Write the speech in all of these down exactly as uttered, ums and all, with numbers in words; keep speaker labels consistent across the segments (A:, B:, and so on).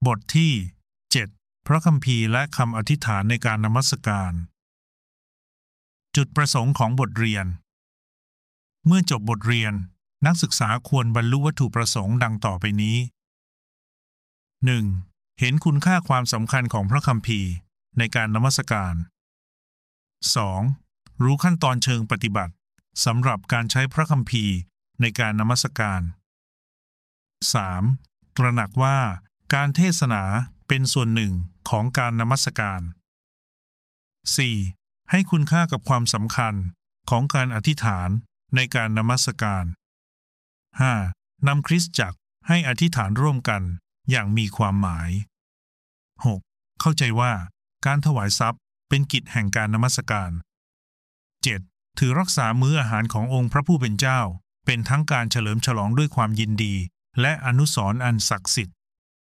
A: บทที่เจ็ดพระคัมภีร์และคำอธิษฐานในการนมัสการจุดประสงค์ของบทเรียนเมื่อจบบทเรียนนักศึกษาควรบรรลุวัตถุประสงค์ดังต่อไปนี้ หนึ่ง. เห็นคุณค่าความสำคัญของพระคัมภีร์ในการนมัสการ สอง. รู้ขั้นตอนเชิงปฏิบัติสำหรับการใช้พระคัมภีร์ในการนมัสการ สาม. ตระหนักว่าการเทศนาเป็นส่วนหนึ่งของการนมัสการ สี่. ให้คุณค่ากับความสำคัญของการอธิษฐานในการนมัสการ ห้า. นำคริสตจักรให้อธิษฐานร่วมกันอย่างมีความหมาย หก. เข้าใจว่าการถวายทรัพย์เป็นกิจแห่งการนมัสการ เจ็ด. ถือรักษามื้ออาหารขององค์พระผู้เป็นเจ้าเป็นทั้งการเฉลิมฉลองด้วยความยินดีและอนุสรณ์อันศักดิ์สิทธิ์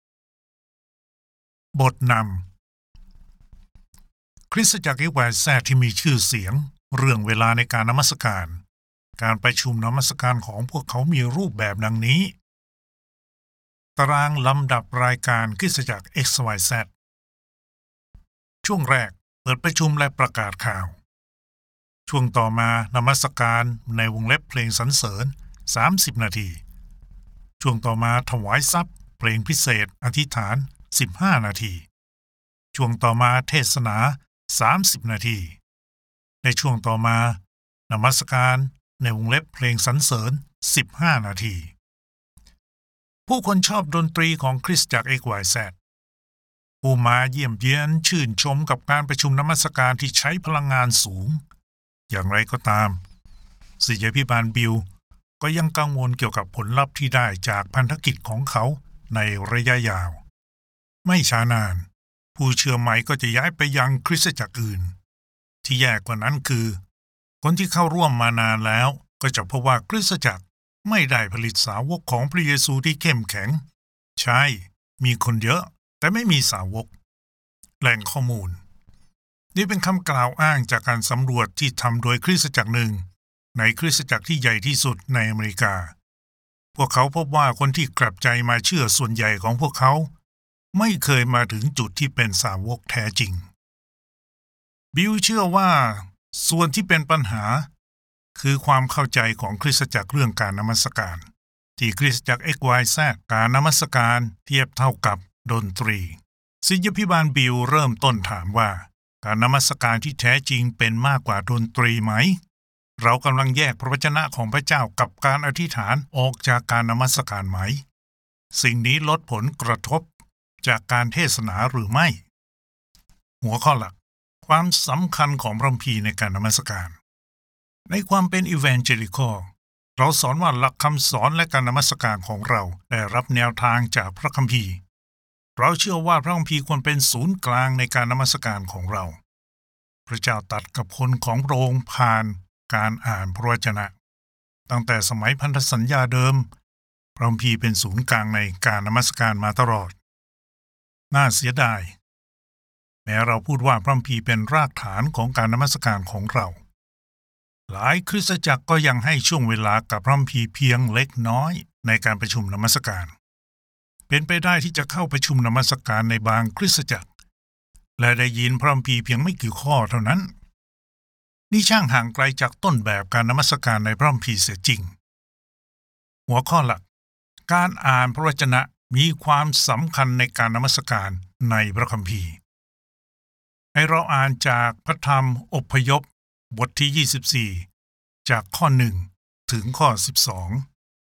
A: บทนำคริสตจักรเอวาแซที่มีชื่อเสียงเรื่องเวลาในการนมัสการการประชุมนมัสการของพวกเขามีรูปแบบดังนี้ตารางลำดับรายการคริสตจักร เอ็กซ์ วาย แซด ช่วงแรกเปิดประชุมและประกาศข่าวช่วงต่อมานมัสการในวงเล็บเพลงสรรเสริญสามสิบนาทีช่วงต่อมาถวายทรัพย์เพลงพิเศษอธิษฐานสิบห้านาทีช่วงต่อมาเทศนาสามสิบนาทีในช่วงต่อมานมัสการในวงเล็บเพลงสรรเสริญสิบห้านาทีผู้คนชอบดนตรีของคริสตจักร เอ็กซ์ วาย แซด ผู้มาเยี่ยมเยียนชื่นชมกับการประชุมนมัสการที่ใช้พลังงานสูงอย่างไรก็ตามศิษยาภิบาลบิลก็ยังกังวลเกี่ยวกับผลลัพธ์ที่ได้จากพันธกิจของเขาในระยะยาวไม่ช้านานผู้เชื่อใหม่ก็จะย้ายไปยังคริสตจักรอื่นที่แย่กว่านั้นคือคนที่เข้าร่วมมานานแล้วก็จะพบว่าคริสตจักรไม่ได้ผลิตสาวกของพระเยซูที่เข้มแข็งใช่มีคนเยอะแต่ไม่มีสาวกแหล่งข้อมูลนี่เป็นคำกล่าวอ้างจากการสำรวจที่ทำโดยคริสตจักรหนึ่งในคริสตจักรที่ใหญ่ที่สุดในอเมริกาพวกเขาพบว่าคนที่กลับใจมาเชื่อส่วนใหญ่ของพวกเขาไม่เคยมาถึงจุดที่เป็นสาวกแท้จริงบิลเชื่อว่าส่วนที่เป็นปัญหาคือความเข้าใจของคริสตจักรเรื่องการนมัสการที่คริสตจักร เอ็กซ์ วาย แซด การนมัสการเทียบเท่ากับดนตรีศิษยาภิบาลบิลเริ่มต้นถามว่าการนมัสการที่แท้จริงเป็นมากกว่าดนตรีไหมเรากำลังแยกพระวจนะของพระเจ้ากับการอธิษฐานออกจากการนมัสการไหมสิ่งนี้ลดผลกระทบจากการเทศนาหรือไม่หัวข้อหลักความสำคัญของพระคัมภีร์ในการนมัสการในความเป็นอีแวนเจลิคอลเราสอนว่าหลักคำสอนและการนมัสการของเราได้รับแนวทางจากพระคัมภีร์เราเชื่อว่าพระคัมภีร์ควรเป็นศูนย์กลางในการนมัสการของเราพระเจ้าตรัสกับคนของพระองค์ผ่านการอ่านพระวจนะตั้งแต่สมัยพันธสัญญาเดิมพระคัมภีร์เป็นศูนย์กลางในการนมัสการมาตลอดน่าเสียดายแม้เราพูดว่าพระคัมภีร์เป็นรากฐานของการนมัสการของเราหลายคริสตจักรก็ยังให้ช่วงเวลากับพระคัมภีร์เพียงเล็กน้อยในการประชุมนมัสการเป็นไปได้ที่จะเข้าประชุมนมัสการในบางคริสตจักรและได้ยินพระคัมภีร์เพียงไม่กี่ข้อเท่านั้นนี่ช่างห่างไกลจากต้นแบบการนมัสการในพระคัมภีร์เสียจริงหัวข้อหลักการอ่านพระวจนะมีความสำคัญในการนมัสการในพระคัมภีร์ให้เราอ่านจากพระธรรมอพยพบทที่ยี่สิบสี่จากข้อหนึ่งถึงข้อสิบสอง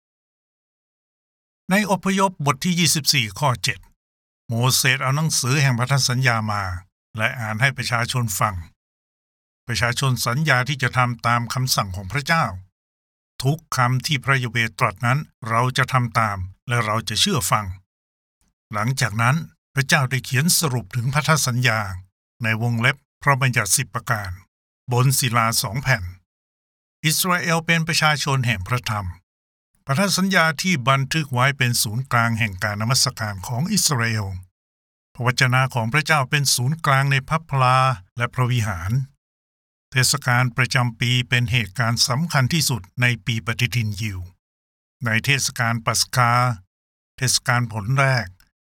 A: ในอพยพบทที่ยี่สิบสี่ข้อเจ็ดโมเสสเอาหนังสือแห่งพันธสัญญามาและอ่านให้ประชาชนฟังประชาชนสัญญาที่จะทำตามคำสั่งของพระเจ้าทุกคำที่พระยาเวห์ตรัสนั้นเราจะทำตามและเราจะเชื่อฟังหลังจากนั้นพระเจ้าได้เขียนสรุปถึงพันธสัญญาในวงเล็บพระบัญญัติสิบประการบนศิลาสองแผ่นอิสราเอลเป็นประชาชนแห่งพระธรรมพันธสัญญาที่บันทึกไว้เป็นศูนย์กลางแห่งการนมัสการของอิสราเอลพระวจนะของพระเจ้าเป็นศูนย์กลางในพระพลาและพระวิหารเทศกาลประจำปีเป็นเหตุการณ์สำคัญที่สุดในปีปฏิทินยิวในเทศกาลปัสกาเทศกาลผลแรก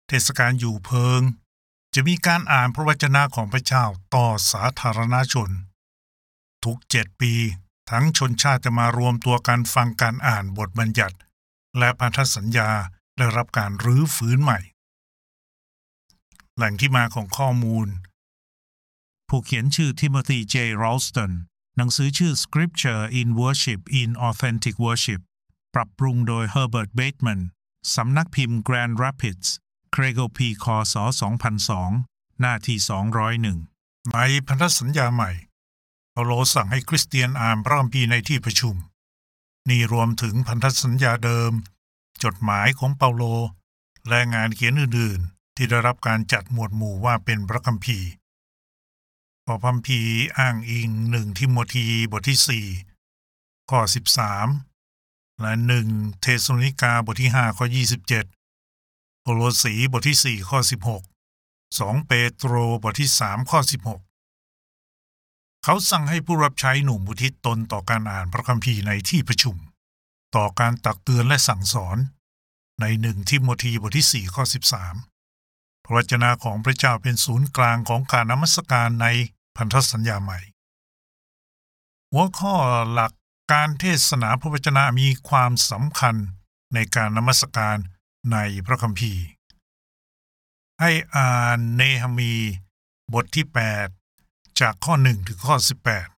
A: เทศกาลอยู่เพิงจะมีการอ่านพระวจนะของพระเจ้าต่อสาธารณชนทุกเจ็ดปีทั้งชนชาติจะมารวมตัวกันฟังการอ่านบทบัญญัติและพันธสัญญาได้รับการรื้อฟื้นใหม่แหล่งที่มาของข้อมูลผู้เขียนชื่อ Timothy J. Ralston หนังสือชื่อ Scripture in Worship in Authentic Worship ปรับปรุงโดย Herbert Bateman สำนักพิมพ์ Grand Rapids Crago P. คศ สองพันสอง หน้าที่สองร้อยเอ็ดในพันธสัญญาใหม่เปาโลสั่งให้คริสเตียนอ่านพระคัมภีร์ในที่ประชุมนี่รวมถึงพันธสัญญาเดิมจดหมายของเปาโลและงานเขียนอื่นๆที่ได้รับการจัดหมวดหมู่ว่าเป็นพระคัมภีร์พอพระคัมภีร์อ้างอิงหนึ่งทิโมธีบทที่สี่ข้อสิบสามและหนึ่งเทสโลนิกาบทที่ห้าข้อยี่สิบเจ็ดโคโลสีบทที่สี่ข้อสิบหกสองเปโตรบทที่สามข้อสิบหกเขาสั่งให้ผู้รับใช้หนุ่มอุทิศตนต่อการอ่านพระคัมภีร์ในที่ประชุมต่อการตักเตือนและสั่งสอนในหนึ่งทิโมธีบทที่สี่ข้อสิบสามพระวจนะของพระเจ้าเป็นศูนย์กลางของการนมัสการในพันธสัญญาใหม่หัวข้อหลักการเทศนาพระวจนะมีความสำคัญในการนมัสการในพระคัมภีร์ให้อ่านเนหะมีบทที่แปดจากข้อหนึ่งถึงข้อสิบแปด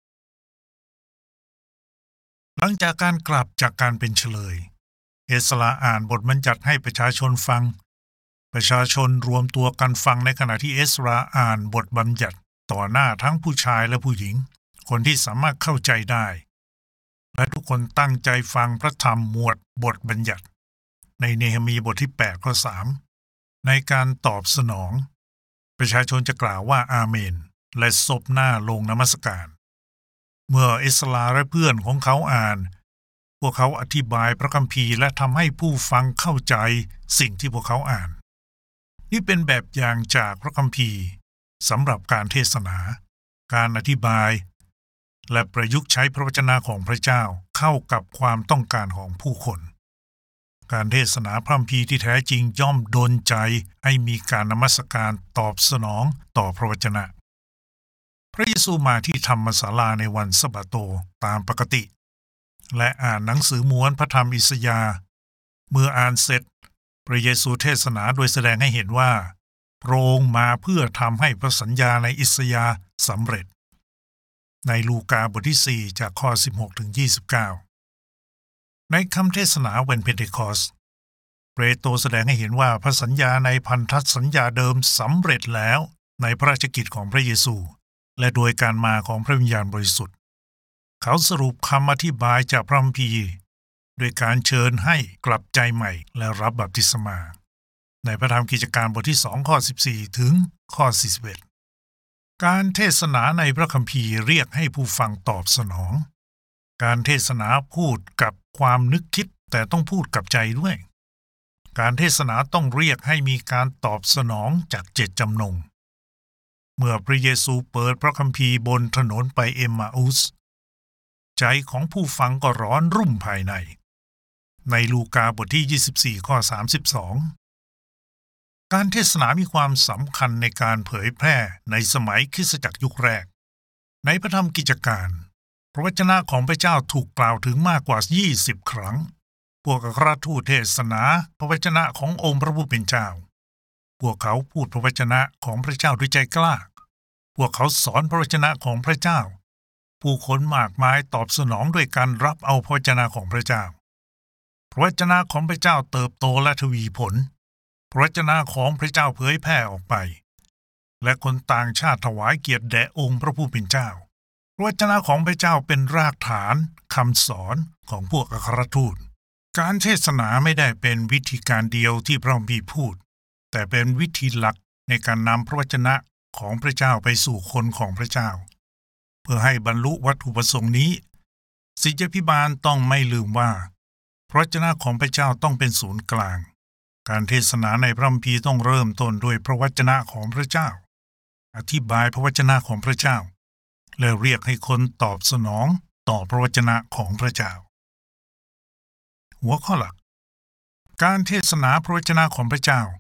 A: หลังจากการกลับจากการเป็นเฉลยเอสราอ่านบทบัญญัติให้ประชาชนฟังประชาชนรวมตัวกันฟังในขณะที่เอสราอ่านบทบัญญัติต่อหน้าทั้งผู้ชายและผู้หญิงคนที่สามารถเข้าใจได้และทุกคนตั้งใจฟังพระธรรมหมวดบทบัญญัติในเนหะมีบทที่แปดข้อสามในการตอบสนองประชาชนจะกล่าวว่าอาเมนและซบหน้าลงนมัสการเมื่อเอสราและเพื่อนของเขาอ่านพวกเขาอธิบายพระคัมภีร์และทำให้ผู้ฟังเข้าใจสิ่งที่พวกเขาอ่านนี่เป็นแบบอย่างจากพระคัมภีร์สำหรับการเทศนาการอธิบายและประยุกต์ใช้พระวจนะของพระเจ้าเข้ากับความต้องการของผู้คนการเทศนาพระคัมภีร์ที่แท้จริงย่อมดลใจให้มีการนมัสการตอบสนองต่อพระวจนะพระเยซูมาที่ธรรมศาลาในวันสะบาโตตามปกติและอ่านหนังสือม้วนพระธรรมอิสยาห์เมื่ออ่านเสร็จพระเยซูเทศนาโดยแสดงให้เห็นว่าพระองค์มาเพื่อทำให้พระสัญญาในอิสยาห์สำเร็จในลูกาบทที่สี่จากข้อสิบหกถึงยี่สิบเก้าในคำเทศนาวันเพนเทคอสต์เปโตรแสดงให้เห็นว่าพระสัญญาในพันธสัญญาเดิมสำเร็จแล้วในพระราชกิจของพระเยซูและโดยการมาของพระวิญญาณบริสุทธิ์เขาสรุปคำอธิบายจากพระคัมภีร์โดยการเชิญให้กลับใจใหม่และรับบัพติศมาในพระธรรมกิจการบทที่สองข้อสิบสี่ถึงข้อสี่สิบเอ็ดการเทศนาในพระคัมภีร์เรียกให้ผู้ฟังตอบสนองการเทศนาพูดกับความนึกคิดแต่ต้องพูดกับใจด้วยการเทศนาต้องเรียกให้มีการตอบสนองจากเจตจำนงเมื่อพระเยซูเปิดพระคัมภีร์บนถนนไปเอมมาอุสใจของผู้ฟังก็ร้อนรุ่มภายในในลูกาบทที่ยี่สิบสี่ข้อสามสิบสองการเทศนามีความสำคัญในการเผยแพร่ในสมัยคริสตจักรยุคแรกในพระธรรมกิจการพระวจนะของพระเจ้าถูกกล่าวถึงมากกว่ายี่สิบครั้งพวกอัครทูตเทศนาพระวจนะขององค์พระผู้เป็นเจ้าพวกเขาพูดพระวจนะของพระเจ้าด้วยใจกล้าพวกเขาสอนพระวจนะของพระเจ้าผู้คนมากมายตอบสนองด้วยการรับเอาพระวจนะของพระเจ้าพระวจนะของพระเจ้าเติบโตและทวีผลพระวจนะของพระเจ้าเผยแพร่ออกไปและคนต่างชาติถวายเกียรติแด่องค์พระผู้เป็นเจ้าพระวจนะของพระเจ้าเป็นรากฐานคำสอนของพวกอัครทูตการเทศนาไม่ได้เป็นวิธีการเดียวที่พระคัมภีร์พูดแต่เป็นวิธีหลักในการนำพระวจนะของพระเจ้าไปสู่คนของพระเจ้าเพื่อให้บรรลุวัตถุประสงค์นี้ศิษยาภิบาลต้องไม่ลืมว่าพระวจนะของพระเจ้าต้องเป็นศูนย์กลางการเทศนาในพระคัมภีร์ต้องเริ่มต้นด้วยพระวจนะของพระเจ้าอธิบายพระวจนะของพระเจ้าและเรียกให้คนตอบสนองต่อพระวจนะของพระเจ้าหัวข้อหลักการเทศนาพระวจนะของพระเจ้า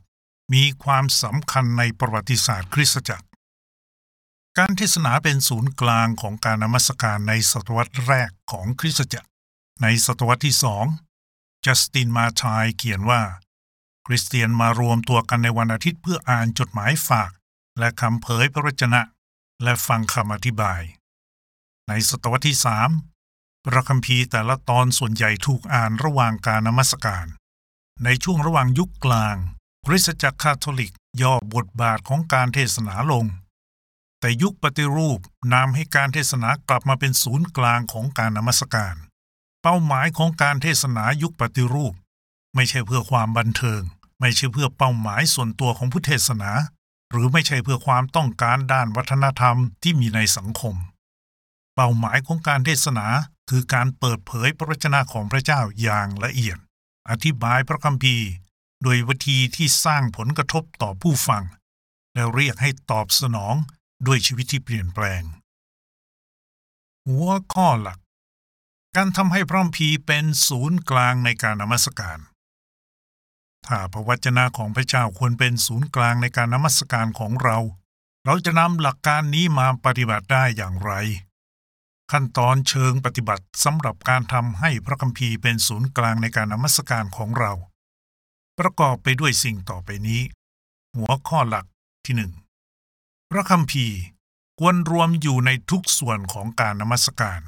A: มีความสำคัญในประวัติศาสตร์คริสตจักรการเทศนาเป็นศูนย์กลางของการนมัสการในศตวรรษแรกของคริสตจักรในศตวรรษที่สองจัสตินมาทายเขียนว่าคริสเตียนมารวมตัวกันในวันอาทิตย์เพื่ออ่านจดหมายฝากและคำเผยพระวจนะและฟังคำอธิบายในศตวรรษที่สามพระคัมภีร์แต่ละตอนส่วนใหญ่ถูกอ่านระหว่างการนมัสการในช่วงระหว่างยุคกลางคริสตจักรคาทอลิกย่อบทบาทของการเทศนาลงแต่ยุคปฏิรูปนำให้การเทศนากลับมาเป็นศูนย์กลางของการนมัสการเป้าหมายของการเทศนายุคปฏิรูปไม่ใช่เพื่อความบันเทิงไม่ใช่เพื่อเป้าหมายส่วนตัวของผู้เทศนาหรือไม่ใช่เพื่อความต้องการด้านวัฒนธรรมที่มีในสังคมเป้าหมายของการเทศนาคือการเปิดเผยพระวจนะของพระเจ้าอย่างละเอียดอธิบายพระคัมภีร์โดยวิธีที่สร้างผลกระทบต่อผู้ฟังและเรียกให้ตอบสนองด้วยชีวิตที่เปลี่ยนแปลงหัวข้อหลักการทำให้พระคัมภีร์เป็นศูนย์กลางในการนมัสการถ้าพระวจนะของพระเจ้าควรเป็นศูนย์กลางในการนมัสการของเราเราจะนำหลักการนี้มาปฏิบัติได้อย่างไรขั้นตอนเชิงปฏิบัติสำหรับการทำให้พระคัมภีร์เป็นศูนย์กลางในการนมัสการของเราประกอบไปด้วยสิ่งต่อไปนี้หัวข้อหลักที่หนึ่งพระคัมภีร์ควรรวมอยู่ในทุกส่วนของการนมัสการ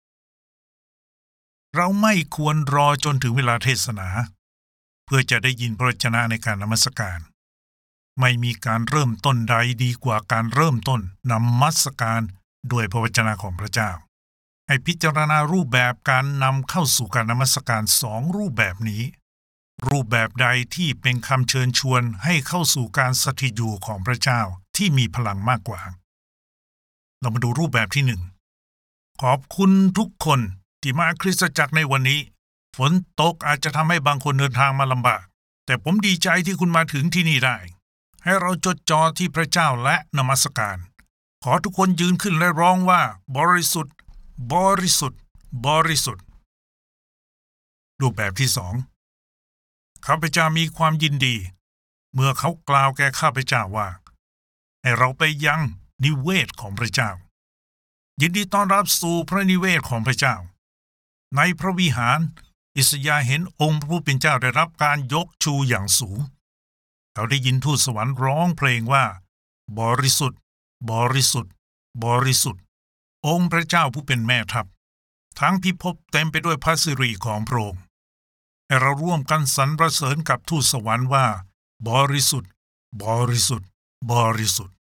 A: เราไม่ควรรอจนถึงเวลาเทศนาเพื่อจะได้ยินพระวจนะในการนมัสการไม่มีการเริ่มต้นใดดีกว่าการเริ่มต้นนมัสการด้วยพระวจนะของพระเจ้าให้พิจารณารูปแบบการนำเข้าสู่การนมัสการสองรูปแบบนี้รูปแบบใดที่เป็นคำเชิญชวนให้เข้าสู่การสถิตอยู่ของพระเจ้าที่มีพลังมากกว่าเรามาดูรูปแบบที่หนึ่งขอบคุณทุกคนที่มาคริสตจักรในวันนี้ฝนตกอาจจะทำให้บางคนเดินทางมาลำบากแต่ผมดีใจที่คุณมาถึงที่นี่ได้ให้เราจดจ่อที่พระเจ้าและนมัสการขอทุกคนยืนขึ้นและร้องว่าบริสุทธิ์บริสุทธิ์บริสุทธิ์รูปแบบที่สองข้าพเจ้ามีความยินดีเมื่อเขากล่าวแก่ข้าพเจ้าว่าให้เราไปยังนิเวศของพระเจ้ายินดีต้อนรับสู่พระนิเวศของพระเจ้าในพระวิหารอิสยาห์เห็นองค์พระผู้เป็นเจ้าได้รับการยกชูอย่างสูงเขาได้ยินทูตสวรรค์ร้องเพลงว่าบริสุทธิ์บริสุทธิ์บริสุทธิ์องค์พระเจ้าผู้เป็นแม่ทัพทั้งพิภพเต็มไปด้วยพระสิริของพระองค์ให้เราร่วมกันสรรเสริญกับทูตสวรรค์ว่าบริสุทธิ์บริสุทธิ์บริสุทธิ์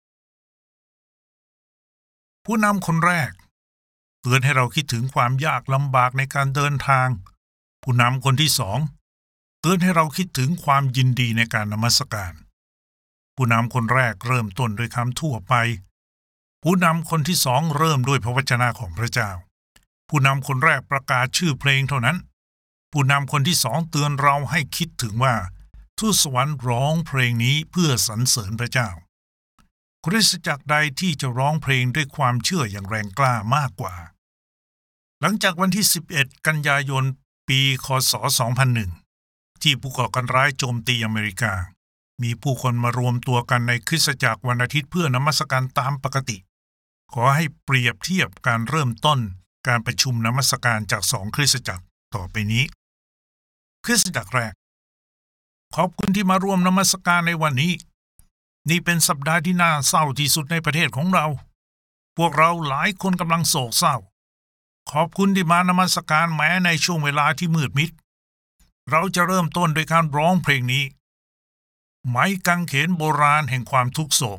A: ผู้นำคนแรกเตือนให้เราคิดถึงความยากลำบากในการเดินทางผู้นำคนที่สองเตือนให้เราคิดถึงความยินดีในการนมัสการผู้นำคนแรกเริ่มต้นด้วยคำทั่วไปผู้นำคนที่สองเริ่มด้วยพระวจนะของพระเจ้าผู้นำคนแรกประกาศชื่อเพลงเท่านั้นผู้นำคนที่สองเตือนเราให้คิดถึงว่าทูตสวรรค์ร้องเพลงนี้เพื่อสรรเสริญพระเจ้าคริสตจักรใดที่จะร้องเพลงด้วยความเชื่ออย่างแรงกล้ามากกว่าหลังจากวันที่สิบเอ็ดกันยายนปีคศสองพันหนึ่งที่ผู้ก่อการร้ายโจมตีอเมริกามีผู้คนมารวมตัวกันในคริสตจักรวันอาทิตย์เพื่อนมัสการตามปกติขอให้เปรียบเทียบการเริ่มต้นการประชุมนมัสการจากสองคริสตจักรต่อไปนี้คริสตจักรแรกขอบคุณที่มาร่วมนมัสการในวันนี้นี่เป็นสัปดาห์ที่น่าเศร้าที่สุดในประเทศของเราพวกเราหลายคนกำลังโศกเศร้าขอบคุณที่มานมัสการแม้ในช่วงเวลาที่มืดมิดเราจะเริ่มต้นโดยการร้องเพลงนี้ไม้กางเขนโบราณแห่งความทุกโศก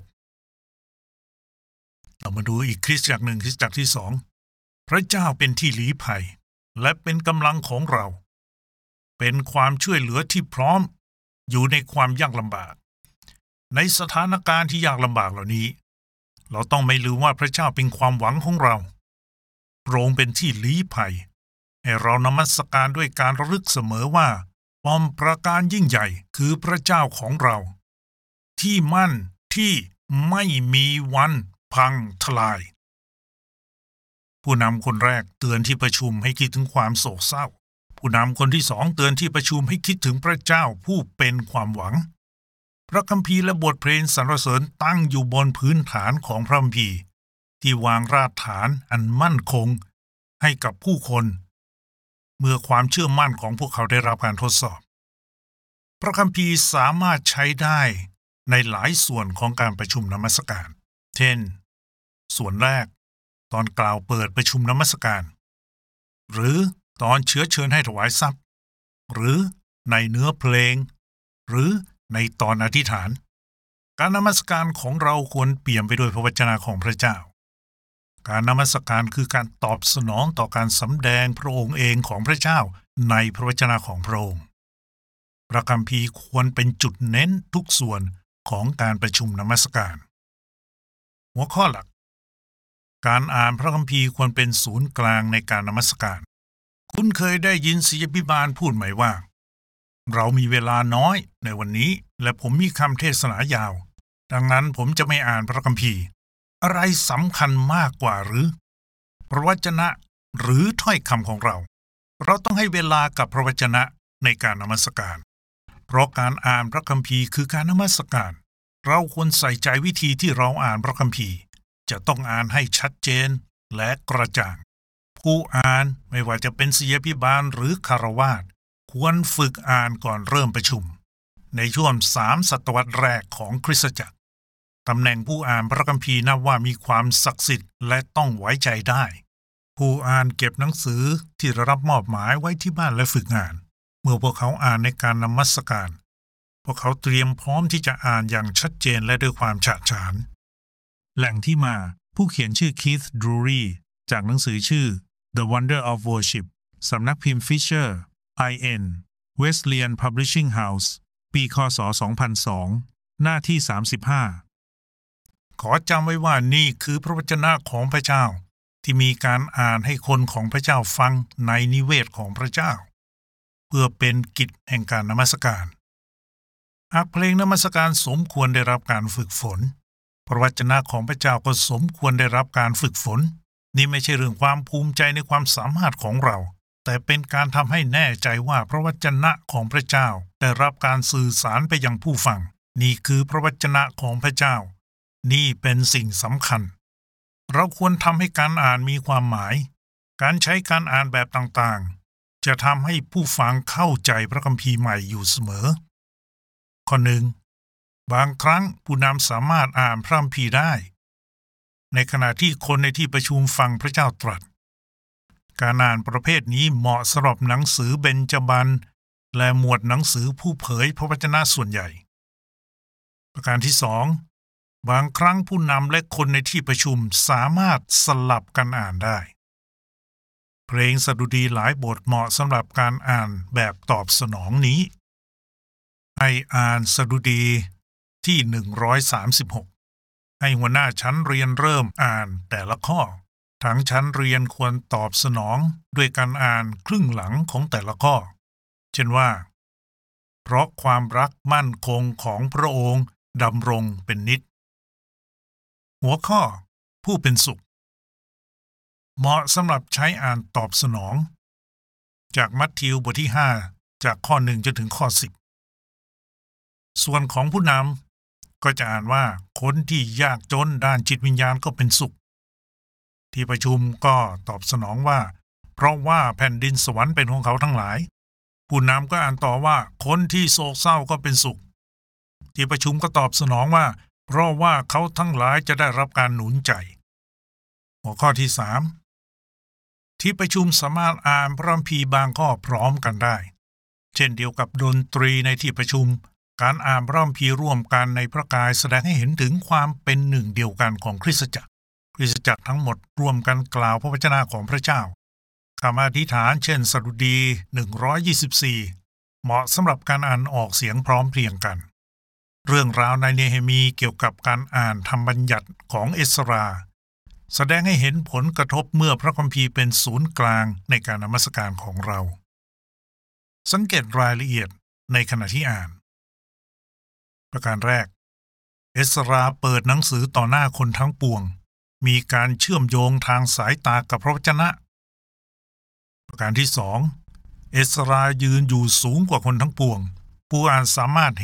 A: เรามาดูอีกคริสตจักรหนึ่งคริสตจักรที่สองพระเจ้าเป็นที่ลี้ภัยและเป็นกำลังของเราเป็นความช่วยเหลือที่พร้อมอยู่ในความยากลำบากในสถานการณ์ที่ยากลำบากเหล่านี้เราต้องไม่ลืมว่าพระเจ้าเป็นความหวังของเราพระองค์เป็นที่ลี้ภัยให้เรานมัสการด้วยการระลึกเสมอว่าป้อมปราการยิ่งใหญ่คือพระเจ้าของเราที่มั่นที่ไม่มีวันพังทลายผู้นำคนแรกเตือนที่ประชุมให้คิดถึงความโศกเศร้าผู้นำคนที่สองเตือนที่ประชุมให้คิดถึงพระเจ้าผู้เป็นความหวังพพระคัมภีร์และบทเพลงสรรเสริญตั้งอยู่บนพื้นฐานของพระคัมภีร์ที่วางรากฐานอันมั่นคงให้กับผู้คนเมื่อความเชื่อมั่นของพวกเขาได้รับการทดสอบพระคัมภีร์สามารถใช้ได้ในหลายส่วนของการประชุมนมัสการเช่นส่วนแรกตอนกล่าวเปิดประชุมนมัสการหรือตอนเชื้อเชิญให้ถวายทรัพย์หรือในเนื้อเพลงหรือในตอนอธิษฐานการนมัสการของเราควรเปี่ยมไปด้วยพระวจนะของพระเจ้าการนมัสการคือการตอบสนองต่อการสำแดงพระองค์เองของพระเจ้าในพระวจนะของพระองค์พระคัมภีร์ควรเป็นจุดเน้นทุกส่วนของการประชุมนมัสการหัวข้อหลักการอ่านพระคัมภีร์ควรเป็นศูนย์กลางในการนมัสการคุณเคยได้ยินศิษยาภิบาลพูดไหมว่าเรามีเวลาน้อยในวันนี้และผมมีคำเทศนายาวดังนั้นผมจะไม่อ่านพระคัมภีร์อะไรสำคัญมากกว่าหรือพระวจนะหรือถ้อยคำของเราเราต้องให้เวลากับพระวจนะในการนมัสการเพราะการอ่านพระคัมภีร์คือการนมัสการเราควรใส่ใจวิธีที่เราอ่านพระคัมภีร์จะต้องอ่านให้ชัดเจนและกระจ่างผู้อ่านไม่ว่าจะเป็นศิษยาภิบาลหรือคฤหัสถ์ควรฝึกอ่านก่อนเริ่มประชุมในช่วงสามศตวรรษแรกของคริสตจักรตำแหน่งผู้อ่านพระคัมภีร์นับว่ามีความศักดิ์สิทธิ์และต้องไว้ใจได้ผู้อ่านเก็บหนังสือที่ได้รับมอบหมายไว้ที่บ้านและฝึกอ่านเมื่อพวกเขาอ่านในการนมัสการพวกเขาเตรียมพร้อมที่จะอ่านอย่างชัดเจนและด้วยความฉะฉานแหล่งที่มาผู้เขียนชื่อ Keith Drury จากหนังสือชื่อ The Wonder of Worship สำนักพิมพ์ Fisher ไอ เอ็น Wesleyan Publishing House ปีคศสองพันสองหน้าที่สามสิบห้าขอจำไว้ว่านี่คือพระวจนะของพระเจ้าที่มีการอ่านให้คนของพระเจ้าฟังในนิเวศของพระเจ้าเพื่อเป็นกิจแห่งการนมัสการหากเพลงนมัสการสมควรได้รับการฝึกฝนพระวจนะของพระเจ้าก็สมควรได้รับการฝึกฝนนี่ไม่ใช่เรื่องความภูมิใจในความสามารถของเราแต่เป็นการทำให้แน่ใจว่าพระวจนะของพระเจ้าได้รับการสื่อสารไปยังผู้ฟังนี่คือพระวจนะของพระเจ้านี่เป็นสิ่งสำคัญเราควรทำให้การอ่านมีความหมายการใช้การอ่านแบบต่างๆจะทำให้ผู้ฟังเข้าใจพระคัมภีร์ใหม่อยู่เสมอข้อหนึ่งบางครั้งผู้นำสามารถอ่านพระคัมภีร์ได้ในขณะที่คนในที่ประชุมฟังพระเจ้าตรัสการอ่านประเภทนี้เหมาะสำหรับหนังสือเบญจบันและหมวดหนังสือผู้เผยพระวจนะส่วนใหญ่ประการที่สองบางครั้งผู้นำและคนในที่ประชุมสามารถสลับกันอ่านได้เพลงสดุดีหลายบทเหมาะสำหรับการอ่านแบบตอบสนองนี้ให้อ่านสดุดีที่หนึ่งร้อยสามสิบหกให้หัวหน้าชั้นเรียนเริ่มอ่านแต่ละข้อทั้งชั้นเรียนควรตอบสนองด้วยการอ่านครึ่งหลังของแต่ละข้อเช่นว่าเพราะความรักมั่นคงของพระองค์ดำรงเป็นนิจหัวข้อผู้เป็นสุขเหมาะสำหรับใช้อ่านตอบสนองจากมัทธิวบทที่ห้าจากข้อหนึ่งจนถึงข้อสิบส่วนของผู้นำก็จะอ่านว่าคนที่ยากจนด้านจิตวิญญาณก็เป็นสุขที่ประชุมก็ตอบสนองว่าเพราะว่าแผ่นดินสวรรค์เป็นของเขาทั้งหลายผู้นำก็อ่านต่อว่าคนที่โศกเศร้าก็เป็นสุขที่ประชุมก็ตอบสนองว่าเพราะว่าเขาทั้งหลายจะได้รับการหนุนใจหัวข้อที่สามที่ประชุมสามารถอ่านพระคัมภีร์บางข้อพร้อมกันได้เช่นเดียวกับดนตรีในที่ประชุมการอ่านพระคัมภีร์ร่วมกันในพระกายแสดงให้เห็นถึงความเป็นหนึ่งเดียวกันของคริสตจักรคริสตจักรทั้งหมดร่วมกันกล่าวพระวจนะของพระเจ้าคำอธิษฐานเช่นสดุดีหนึ่งร้อยยี่สิบสี่เหมาะสำหรับการอ่านออกเสียงพร้อมเพรียงกันเรื่องราวในเนเฮมีเกี่ยวกับการอ่านธรรมบัญญัติของเอสราแสดงให้เห็นผลกระทบเมื่อพระคัมภีร์เป็นศูนย์กลางในการนมัสการของเราสังเกตรายละเอียดในขณะที่อ่านประการแรกเอสราเปิดหนังสือต่อหน้าคนทั้งปวงมีการเชื่อมโยงทางสายตากับพระวจนะประการที่สองเอสรายืนอยู่สูงกว่าคนทั้งปวงผู้อ่านสามารถเห็น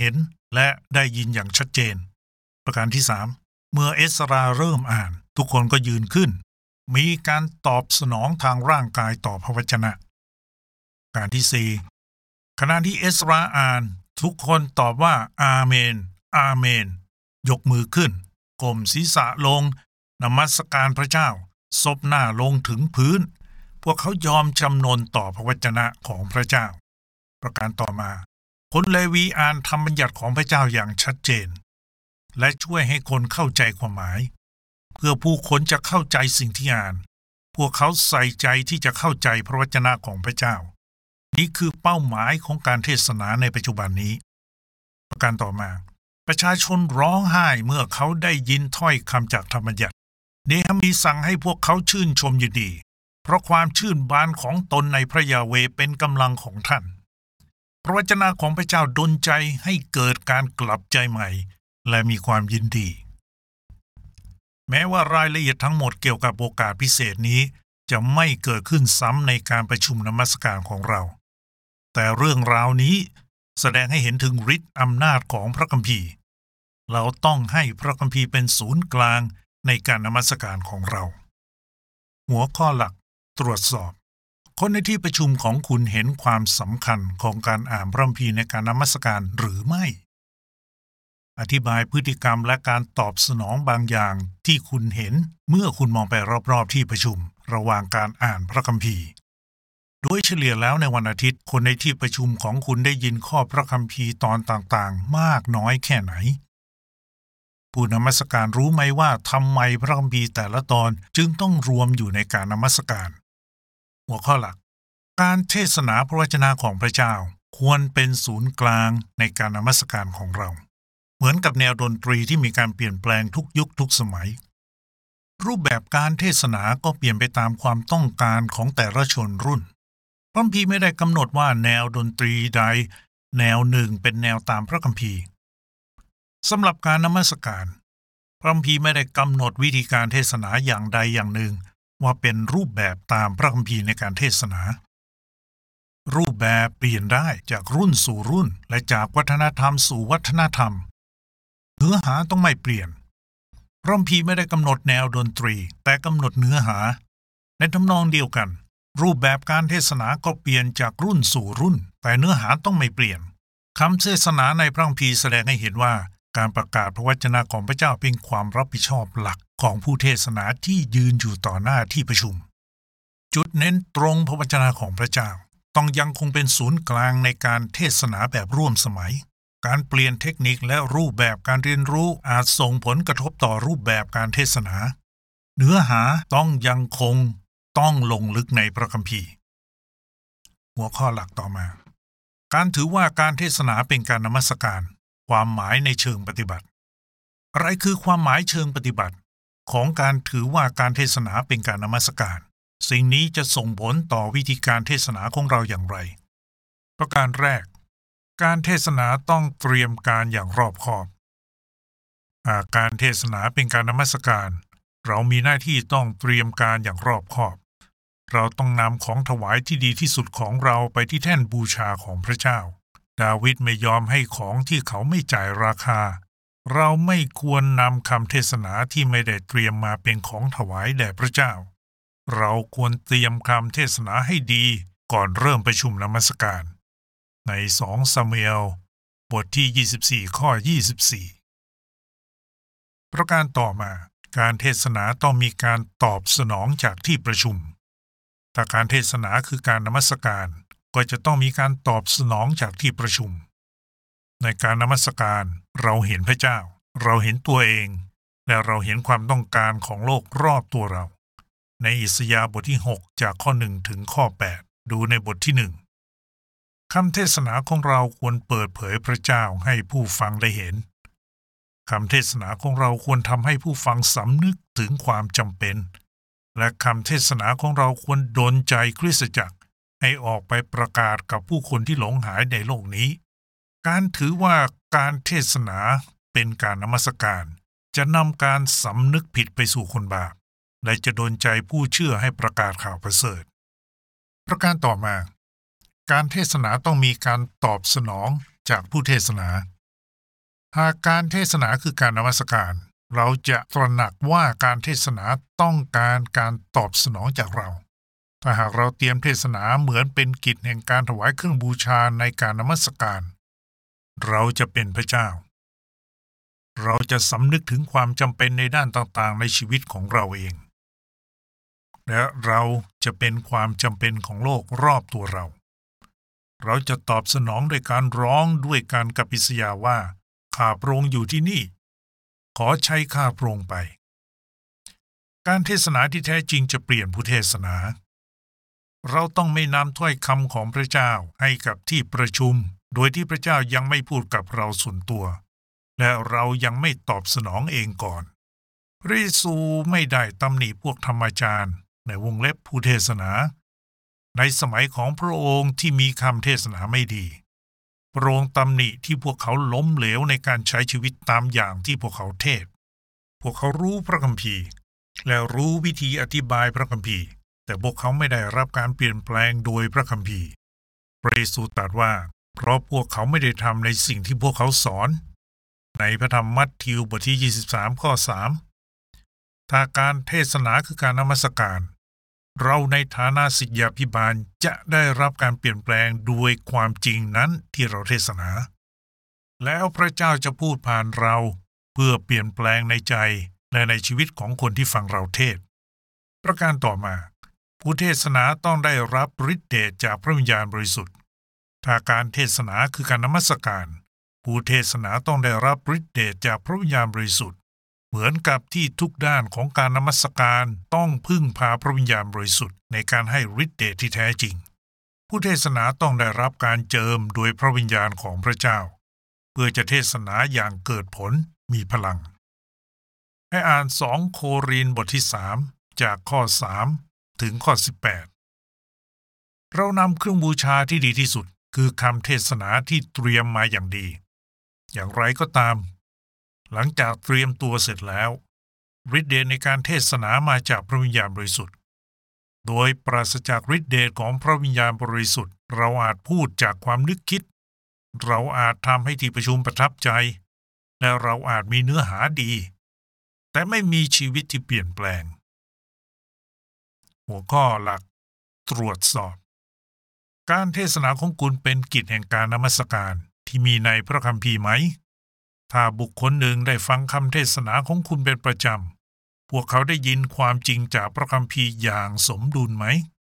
A: และได้ยินอย่างชัดเจนประการที่สามเมื่อเอสราเริ่มอ่านทุกคนก็ยืนขึ้นมีการตอบสนองทางร่างกายต่อพระวจนะประการที่สี่ขณะที่เอสราอ่านทุกคนตอบว่าอาเมนอาเมนยกมือขึ้นก้มศีรษะลงนมัสการพระเจ้าซบหน้าลงถึงพื้นพวกเขายอมจำนนต่อพระวจนะของพระเจ้าประการต่อมาคนเลวีอ่านธรรมบัญญัติของพระเจ้าอย่างชัดเจนและช่วยให้คนเข้าใจความหมายเพื่อผู้คนจะเข้าใจสิ่งที่อ่านพวกเขาใส่ใจที่จะเข้าใจพระวจนะของพระเจ้านี่คือเป้าหมายของการเทศนาในปัจจุบันนี้ประการต่อมาประชาชนร้องไห้เมื่อเขาได้ยินถ้อยคำจากธรรมบัญญัติเนหะมีสั่งให้พวกเขาชื่นชมยินดีเพราะความชื่นบานของตนในพระยาเวห์เป็นกำลังของท่านพระวจนะของพระเจ้าดลใจให้เกิดการกลับใจใหม่และมีความยินดีแม้ว่ารายละเอียดทั้งหมดเกี่ยวกับโอกาสพิเศษนี้จะไม่เกิดขึ้นซ้ำในการประชุมนมัสการของเราแต่เรื่องราวนี้แสดงให้เห็นถึงฤทธิ์อำนาจของพระคัมภีร์เราต้องให้พระคัมภีร์เป็นศูนย์กลางในการนมัสการของเราหัวข้อหลักตรวจสอบคนในที่ประชุมของคุณเห็นความสำคัญของการอ่านพระคัมภีร์ในการนมัสการหรือไม่อธิบายพฤติกรรมและการตอบสนองบางอย่างที่คุณเห็นเมื่อคุณมองไปรอบๆที่ประชุมระหว่างการอ่านพระคัมภีร์โดยเฉลี่ยแล้วในวันอาทิตย์คนในที่ประชุมของคุณได้ยินข้อพระคัมภีร์ตอนต่างๆมากน้อยแค่ไหนผู้นมัสการรู้ไหมว่าทำไมพระคัมภีร์แต่ละตอนจึงต้องรวมอยู่ในการนมัสการหัวข้อหลักการเทศนาพระวจนะของพระเจ้าควรเป็นศูนย์กลางในการนมัสการของเราเหมือนกับแนวดนตรีที่มีการเปลี่ยนแปลงทุกยุคทุกสมัยรูปแบบการเทศนาก็เปลี่ยนไปตามความต้องการของแต่ละชนรุ่นพระคัมภีร์ไม่ได้กำหนดว่าแนวดนตรีใดแนวหนึ่งเป็นแนวตามพระคัมภีร์สำหรับการนมัสการพระคัมภีร์ไม่ได้กำหนดวิธีการเทศนาอย่างใดอย่างหนึ่งว่าเป็นรูปแบบตามพระคัมภีร์ในการเทศนารูปแบบเปลี่ยนได้จากรุ่นสู่รุ่นและจากวัฒนธรรมสู่วัฒนธรรมเนื้อหาต้องไม่เปลี่ยนพระคัมภีร์ไม่ได้กำหนดแนวดนตรีแต่กำหนดเนื้อหาในทำนองเดียวกันรูปแบบการเทศนาก็เปลี่ยนจากรุ่นสู่รุ่นแต่เนื้อหาต้องไม่เปลี่ยนคำเทศนาในพระคัมภีร์แสดงให้เห็นว่าการประกาศพระวจนะของพระเจ้าเป็นความรับผิดชอบหลักของผู้เทศนาที่ยืนอยู่ต่อหน้าที่ประชุมจุดเน้นตรงพระวจนะของพระเจ้าต้องยังคงเป็นศูนย์กลางในการเทศนาแบบร่วมสมัยการเปลี่ยนเทคนิคและรูปแบบการเรียนรู้อาจส่งผลกระทบต่อรูปแบบการเทศนาเนื้อหาต้องยังคงต้องลงลึกในพระคัมภีร์หัวข้อหลักต่อมาการถือว่าการเทศนาเป็นการนมัสการความหมายในเชิงปฏิบัติอะไรคือความหมายเชิงปฏิบัติของการถือว่าการเทศนาเป็นการนมัสการสิ่งนี้จะส่งผลต่อวิธีการเทศนาของเราอย่างไรประการแรกการเทศนาต้องเตรียมการอย่างรอบคอบหากการเทศนาเป็นการนมัสการเรามีหน้าที่ต้องเตรียมการอย่างรอบคอบเราต้องนำของถวายที่ดีที่สุดของเราไปที่แท่นบูชาของพระเจ้าดาวิดไม่ยอมให้ของที่เขาไม่จ่ายราคาเราไม่ควรนำคำเทศนาที่ไม่ได้เตรียมมาเป็นของถวายแด่พระเจ้าเราควรเตรียมคำเทศนาให้ดีก่อนเริ่มประชุมนมัสการในสองซามูเอลบทที่ยี่สิบสี่ข้อยี่สิบสี่ประการต่อมาการเทศนาต้องมีการตอบสนองจากที่ประชุมถ้าการเทศนาคือการนมัสการก็จะต้องมีการตอบสนองจากที่ประชุมในการนมัสการเราเห็นพระเจ้าเราเห็นตัวเองและเราเห็นความต้องการของโลกรอบตัวเราในอิสยาห์บทที่หกจากข้อหนึ่งถึงข้อแปดดูในบทที่หนึ่งคำเทศนาของเราควรเปิดเผยพระเจ้าให้ผู้ฟังได้เห็นคำเทศนาของเราควรทำให้ผู้ฟังสำนึกถึงความจำเป็นและคำเทศนาของเราควรดลใจคริสตจักรให้ออกไปประกาศกับผู้คนที่หลงหายในโลกนี้การถือว่าการเทศนาเป็นการนมัสการจะนำการสำนึกผิดไปสู่คนบาปและจะดลใจผู้เชื่อให้ประกาศข่าวประเสริฐประการต่อมาการเทศนาต้องมีการตอบสนองจากผู้เทศนาหากการเทศนาคือการนมัสการเราจะตระหนักว่าการเทศนาต้องการการตอบสนองจากเราถ้าหากเราเตรียมเทศนาเหมือนเป็นกิจแห่งการถวายเครื่องบูชาในการนมัสการเราจะเป็นพระเจ้าเราจะสำนึกถึงความจำเป็นในด้านต่างๆในชีวิตของเราเองและเราจะเป็นความจำเป็นของโลกรอบตัวเราเราจะตอบสนองด้วยการร้องด้วยการกปิสยาว่าข้าพระองค์อยู่ที่นี่ขอใช้ข้าพระองค์ไปการเทศนาที่แท้จริงจะเปลี่ยนผู้เทศนาเราต้องไม่นำถ้อยคำของพระเจ้าให้กับที่ประชุมโดยที่พระเจ้ายังไม่พูดกับเราส่วนตัวและเรายังไม่ตอบสนองเองก่อนพระเยซูไม่ได้ตำหนิพวกธรรมจารย์ในวงเล็บผู้เทศนาในสมัยของพระองค์ที่มีคำเทศนาไม่ดีพระองค์ตำหนิที่พวกเขาล้มเหลวในการใช้ชีวิตตามอย่างที่พวกเขาเทศพวกเขารู้พระคัมภีร์และรู้วิธีอธิบายพระคัมภีร์แต่พวกเขาไม่ได้รับการเปลี่ยนแปลงโดยพระคัมภีร์พระเยซูตรัสว่าเพราะพวกเขาไม่ได้ทำในสิ่งที่พวกเขาสอนในพระธรรมมัทธิวบทที่ยี่สิบสามข้อสามถ้าการเทศนาคือการนมัสการเราในฐานะศิษยาภิบาลจะได้รับการเปลี่ยนแปลงโดยความจริงนั้นที่เราเทศนาแล้วพระเจ้าจะพูดผ่านเราเพื่อเปลี่ยนแปลงในใจและในชีวิตของคนที่ฟังเราเทศประการต่อมาผู้เทศนาต้องได้รับฤทธิ์เดชจากพระวิญญาณบริสุทธิ์ถ้าการเทศนาคือการนมัสการผู้เทศนาต้องได้รับฤทธิ์เดชจากพระวิญญาณบริสุทธิ์เหมือนกับที่ทุกด้านของการนมัสการต้องพึ่งพาพระวิญญาณบริสุทธิ์ในการให้ฤทธิ์เดชที่แท้จริงผู้เทศนาต้องได้รับการเจิมโดยพระวิญญาณของพระเจ้าเพื่อจะเทศนาอย่างเกิดผลมีพลังให้อ่านสองโครินธ์บทที่สามจากข้อสามถึงข้อสิบแปดเรานำเครื่องบูชาที่ดีที่สุดคือคำเทศนาที่เตรียมมาอย่างดีอย่างไรก็ตามหลังจากเตรียมตัวเสร็จแล้วฤทธิ์เดชในการเทศนามาจากพระวิญญาณบริสุทธิ์โดยปราศจากฤทธิ์เดชของพระวิญญาณบริสุทธิ์เราอาจพูดจากความนึกคิดเราอาจทำให้ที่ประชุมประทับใจและเราอาจมีเนื้อหาดีแต่ไม่มีชีวิตที่เปลี่ยนแปลงหัวข้อหลักตรวจสอบการเทศนาของคุณเป็นกิจแห่งการนมัสการที่มีในพระคัมภีร์ไหมถ้าบุคคลหนึ่งได้ฟังคำเทศนาของคุณเป็นประจำพวกเขาได้ยินความจริงจากพระคัมภีร์อย่างสมดุลไหม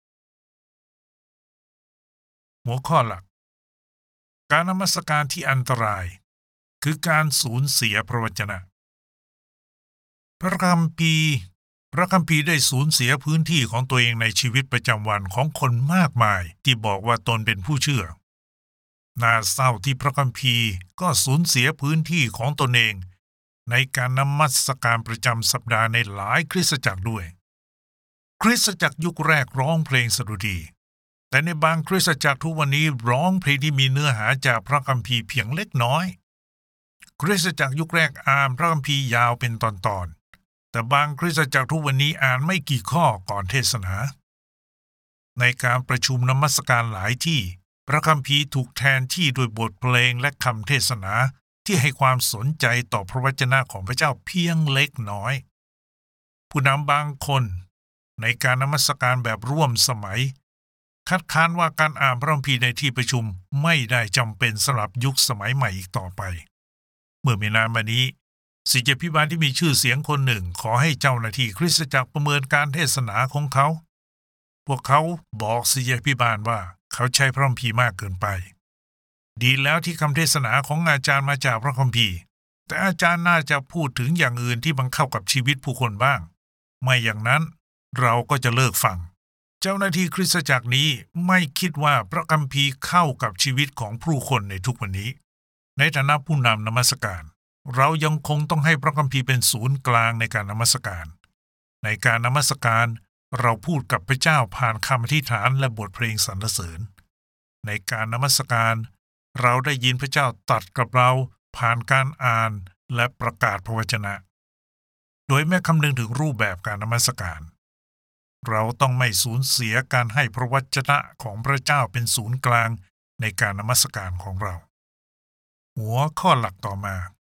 A: หัวข้อหลักการนมัสการที่อันตรายคือการสูญเสียพระวจนะพระคัมภีร์พระคัมภีร์ได้สูญเสียพื้นที่ของตัวเองในชีวิตประจำวันของคนมากมายที่บอกว่าตนเป็นผู้เชื่อน่าเศร้าที่พระคัมภีร์ก็สูญเสียพื้นที่ของตนเองในการนมัสการประจำสัปดาห์ในหลายคริสตจักรด้วยคริสตจักรยุคแรกร้องเพลงสดุดีแต่ในบางคริสตจักรทุกวันนี้ร้องเพลงที่มีเนื้อหาจากพระคัมภีร์เพียงเล็กน้อยคริสตจักรยุคแรกอ่านพระคัมภีร์ยาวเป็นตอนๆแต่บางคริสตจักรทุกวันนี้อ่านไม่กี่ข้อก่อนเทศนาในการประชุมนมัสการหลายที่พระคัมภีร์ถูกแทนที่โดยบทเพลงและคำเทศนาที่ให้ความสนใจต่อพระวจนะของพระเจ้าเพียงเล็กน้อยผู้นำบางคนในการนมัสการแบบร่วมสมัยคัดค้านว่าการอ่านพระคัมภีร์ในที่ประชุมไม่ได้จำเป็นสำหรับยุคสมัยใหม่อีกต่อไปเมื่อไม่นานมานี้ศิษยาภิบาลที่มีชื่อเสียงคนหนึ่งขอให้เจ้าหน้าที่คริสตจักรประเมินการเทศนาของเขาพวกเขาบอกศิษยาภิบาลว่าเขาใช้พระคัมภีร์มากเกินไปดีแล้วที่คำเทศนาของอาจารย์มาจากพระคัมภีร์แต่อาจารย์น่าจะพูดถึงอย่างอื่นที่มันเข้ากับชีวิตผู้คนบ้างไม่อย่างนั้นเราก็จะเลิกฟังเจ้าหน้าที่คริสตจักรนี้ไม่คิดว่าพระคัมภีร์เข้ากับชีวิตของผู้คนในทุกวันนี้ในฐานะผู้นำนมัสการเรายังคงต้องให้พระคัมภีร์เป็นศูนย์กลางในการนมัสการในการนมัสการเราพูดกับพระเจ้าผ่านคำอธิษฐานและบทเพลงสรรเสริญในการนมัสการเราได้ยินพระเจ้าตรัสกับเราผ่านการอ่านและประกาศพระวจนะโดยไม่คำนึงถึงรูปแบบการนมัสการเราต้องไม่สูญเสียการให้พระวจนะของพระเจ้าเป็นศูนย์กลางในการนมัสการของเราหัวข้อหลักต่อมา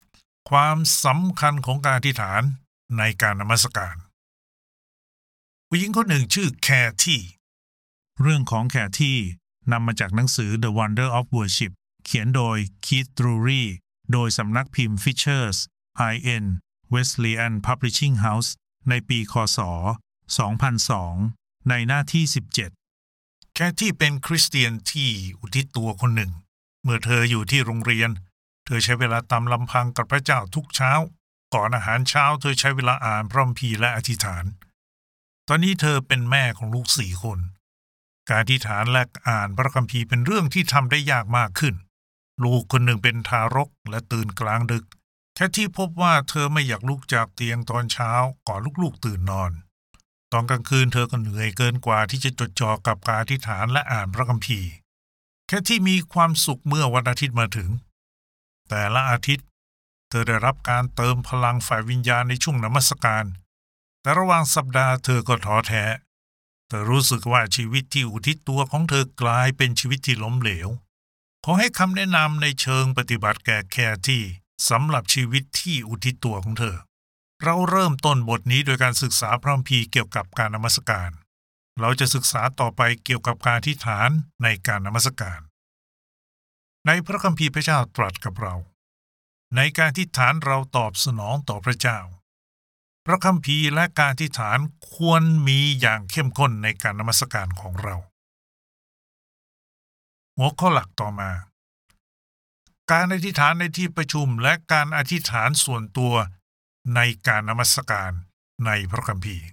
A: ความสำคัญของการอธิษฐานในการนมัสการผู้หญิงคนหนึ่งชื่อแคที่เรื่องของแคที่นำมาจากหนังสือ The Wonder of Worship เขียนโดย Keith Drury โดยสำนักพิมพ์ Fishers ไอ เอ็น Wesleyan Publishing House ในปี ค.ศ. สองพันสอง ในหน้าที่ สิบเจ็ด แคที่เป็นคริสเตียนที่อุทิศตัวคนหนึ่งเมื่อเธออยู่ที่โรงเรียนเธอใช้เวลาตามลำพังกับพระเจ้าทุกเช้าก่อนอาหารเช้าเธอใช้เวลาอ่านพระคัมภีร์และอธิษฐานตอนนี้เธอเป็นแม่ของลูกสี่คนการอธิษฐานและอ่านพระคัมภีร์เป็นเรื่องที่ทำได้ยากมากขึ้นลูกคนหนึ่งเป็นทารกและตื่นกลางดึกแค่ที่พบว่าเธอไม่อยากลุกจากเตียงตอนเช้าก่อนลูกๆตื่นนอนตอนกลางคืนเธอก็เหนื่อยเกินกว่าที่จะจดจ่อกับการอธิษฐานและอ่านพระคัมภีร์แค่ที่มีความสุขเมื่อวันอาทิตย์มาถึงแต่ละอาทิตย์เธอได้รับการเติมพลังฝ่ายวิญญาณในช่วงนมัสการแต่ระหว่างสัปดาห์เธอก็ท้อแท้เธอรู้สึกว่าชีวิตที่อุทิศตัวของเธอกลายเป็นชีวิตที่ล้มเหลวขอให้คำแนะนำในเชิงปฏิบัติแก่แคที่สำหรับชีวิตที่อุทิศตัวของเธอเราเริ่มต้นบทนี้โดยการศึกษาพระคัมภีร์เกี่ยวกับการนมัสการเราจะศึกษาต่อไปเกี่ยวกับการอธิษฐานในการนมัสการในพระคัมภีร์พระเจ้าตรัสกับเราในการอธิษฐานเราตอบสนองต่อพระเจ้าพระคัมภีร์และการอธิษฐานควรมีอย่างเข้มข้นในการนมัสการของเราหัวข้อหลักต่อมาการอธิษฐานในที่ประชุมและการอธิษฐานส่วนตัวในการนมัสการในพระคัมภีร์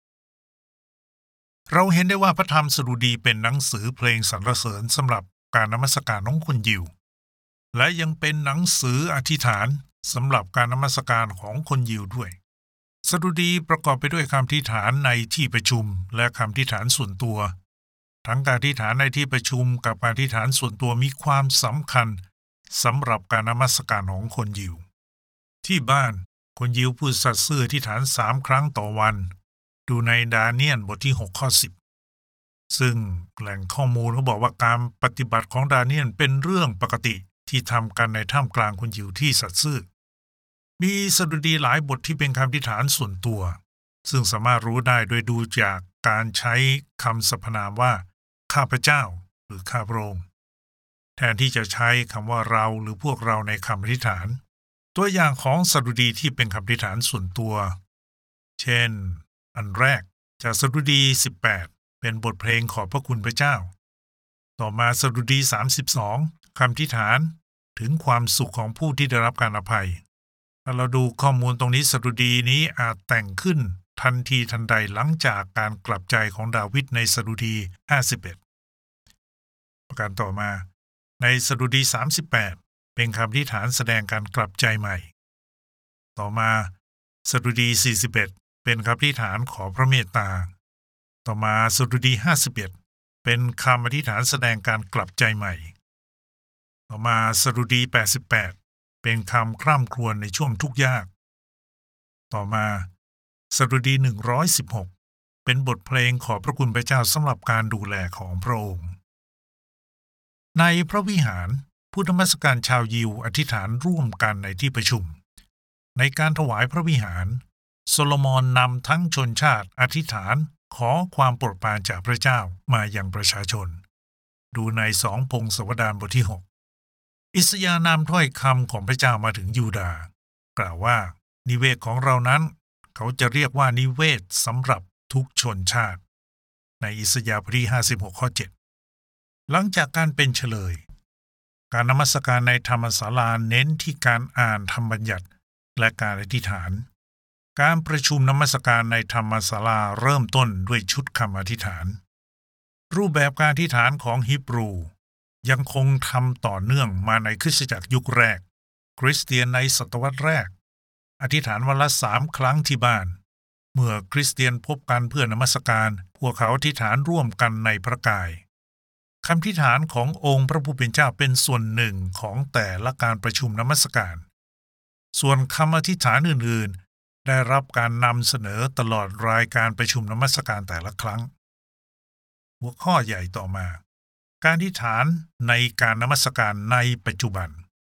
A: เราเห็นได้ว่าพระธรรมสดุดีเป็นหนังสือเพลงสรรเสริญสำหรับการนมัสการของคนยิวและยังเป็นหนังสืออธิษฐานสำหรับการนมัสการของคนยิวด้วยสดุดีประกอบไปด้วยคำอธิษฐานในที่ประชุมและคำอธิษฐานส่วนตัวทั้งการอธิษฐานในที่ประชุมกับการอธิษฐานส่วนตัวมีความสำคัญสำหรับการนมัสการของคนยิวที่บ้านคนยิวพูดสัตย์ซื่ออธิษฐานสามครั้งต่อวันดูในดาเนียลบทที่หกข้อสิบซึ่งแหล่งข้อมูลเขาบอกว่าการปฏิบัติของดาเนียลเป็นเรื่องปกติที่ทำกันในท่ามกลางคนยิวที่สัตย์ซื่อมีสดุดีหลายบทที่เป็นคำอธิษฐานส่วนตัวซึ่งสามารถรู้ได้โดยดูจากการใช้คำสรรพนามว่าข้าพเจ้าหรือข้าพระองค์แทนที่จะใช้คำว่าเราหรือพวกเราในคำอธิษฐานตัวอย่างของสดุดีที่เป็นคำอธิษฐานส่วนตัวเช่นอันแรกจากสดุดีสิบแปดเป็นบทเพลงขอบพระคุณพระเจ้าต่อมาสดุดีสามสิบสองคำอธิษฐานถึงความสุขของผู้ที่ได้รับการอภัยถ้าเราดูข้อมูลตรงนี้สดุดีนี้อาจแต่งขึ้นทันทีทันใดหลังจากการกลับใจของดาวิดในสดุดีห้าสิบเอ็ดประการต่อมาในสดุดีสามสิบแปดเป็นคำอธิษฐานแสดงการกลับใจใหม่ต่อมาสดุดีสี่สิบเอ็ดเป็นคำอธิษฐานขอพระเมตตาต่อมาสดุดีห้าสิบเอ็ดเป็นคำอธิษฐานแสดงการกลับใจใหม่ต่อมาสดุดีแปดสิบแปดเป็นคำคร่ำครวญในช่วงทุกข์ยากต่อมาสดุดีหนึ่งร้อยสิบหกเป็นบทเพลงขอบพระคุณพระเจ้าสำหรับการดูแลของพระองค์ในพระวิหารผู้นมัสการชาวยิวอธิษฐานร่วมกันในที่ประชุมในการถวายพระวิหารโซโลมอนนำทั้งชนชาติอธิษฐานขอความโปรดปรานจากพระเจ้ามายังประชาชนดูในสองพงศาวดารบทที่หกอิสยาห์นำถ้อยคำของพระเจ้ามาถึงยูดาห์กล่าวว่านิเวศของเรานั้นเขาจะเรียกว่านิเวศสำหรับทุกชนชาติในอิสยาห์บทที่ห้าสิบหกข้อเจ็ดหลังจากการเป็นเฉลยการนมัสการในธรรมศาลาเน้นที่การอ่านธรรมบัญญัติและการอธิษฐานการประชุมนมัสการในธรรมศาลาเริ่มต้นด้วยชุดคำอธิษฐานรูปแบบการอธิษฐานของฮีบรูยังคงทำต่อเนื่องมาในคริสตจักรยุคแรกคริสเตียนในศตวรรษแรกอธิษฐานวันละสามครั้งที่บ้านเมื่อคริสเตียนพบกันเพื่อนมัสการพวกเขาอธิษฐานร่วมกันในพระกายคำอธิษฐานขององค์พระผู้เป็นเจ้าเป็นส่วนหนึ่งของแต่ละการประชุมนมัสการส่วนคำอธิษฐานอื่นๆได้รับการนำเสนอตลอดรายการประชุมนมัสการแต่ละครั้งหัวข้อใหญ่ต่อมาการอธิษฐานในการนมัสการในปัจจุบัน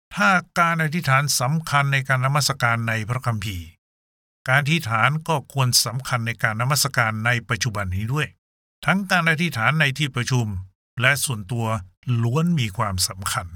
A: ถ้าการอธิษฐานสำคัญในการนมัสการในพระคัมภีร์การอธิษฐานก็ควรสำคัญในการนมัสการในปัจจุบันนี้ด้วยทั้งการอธิษฐานในที่ประชุมและส่วนตัวล้วนมีความสำคัญ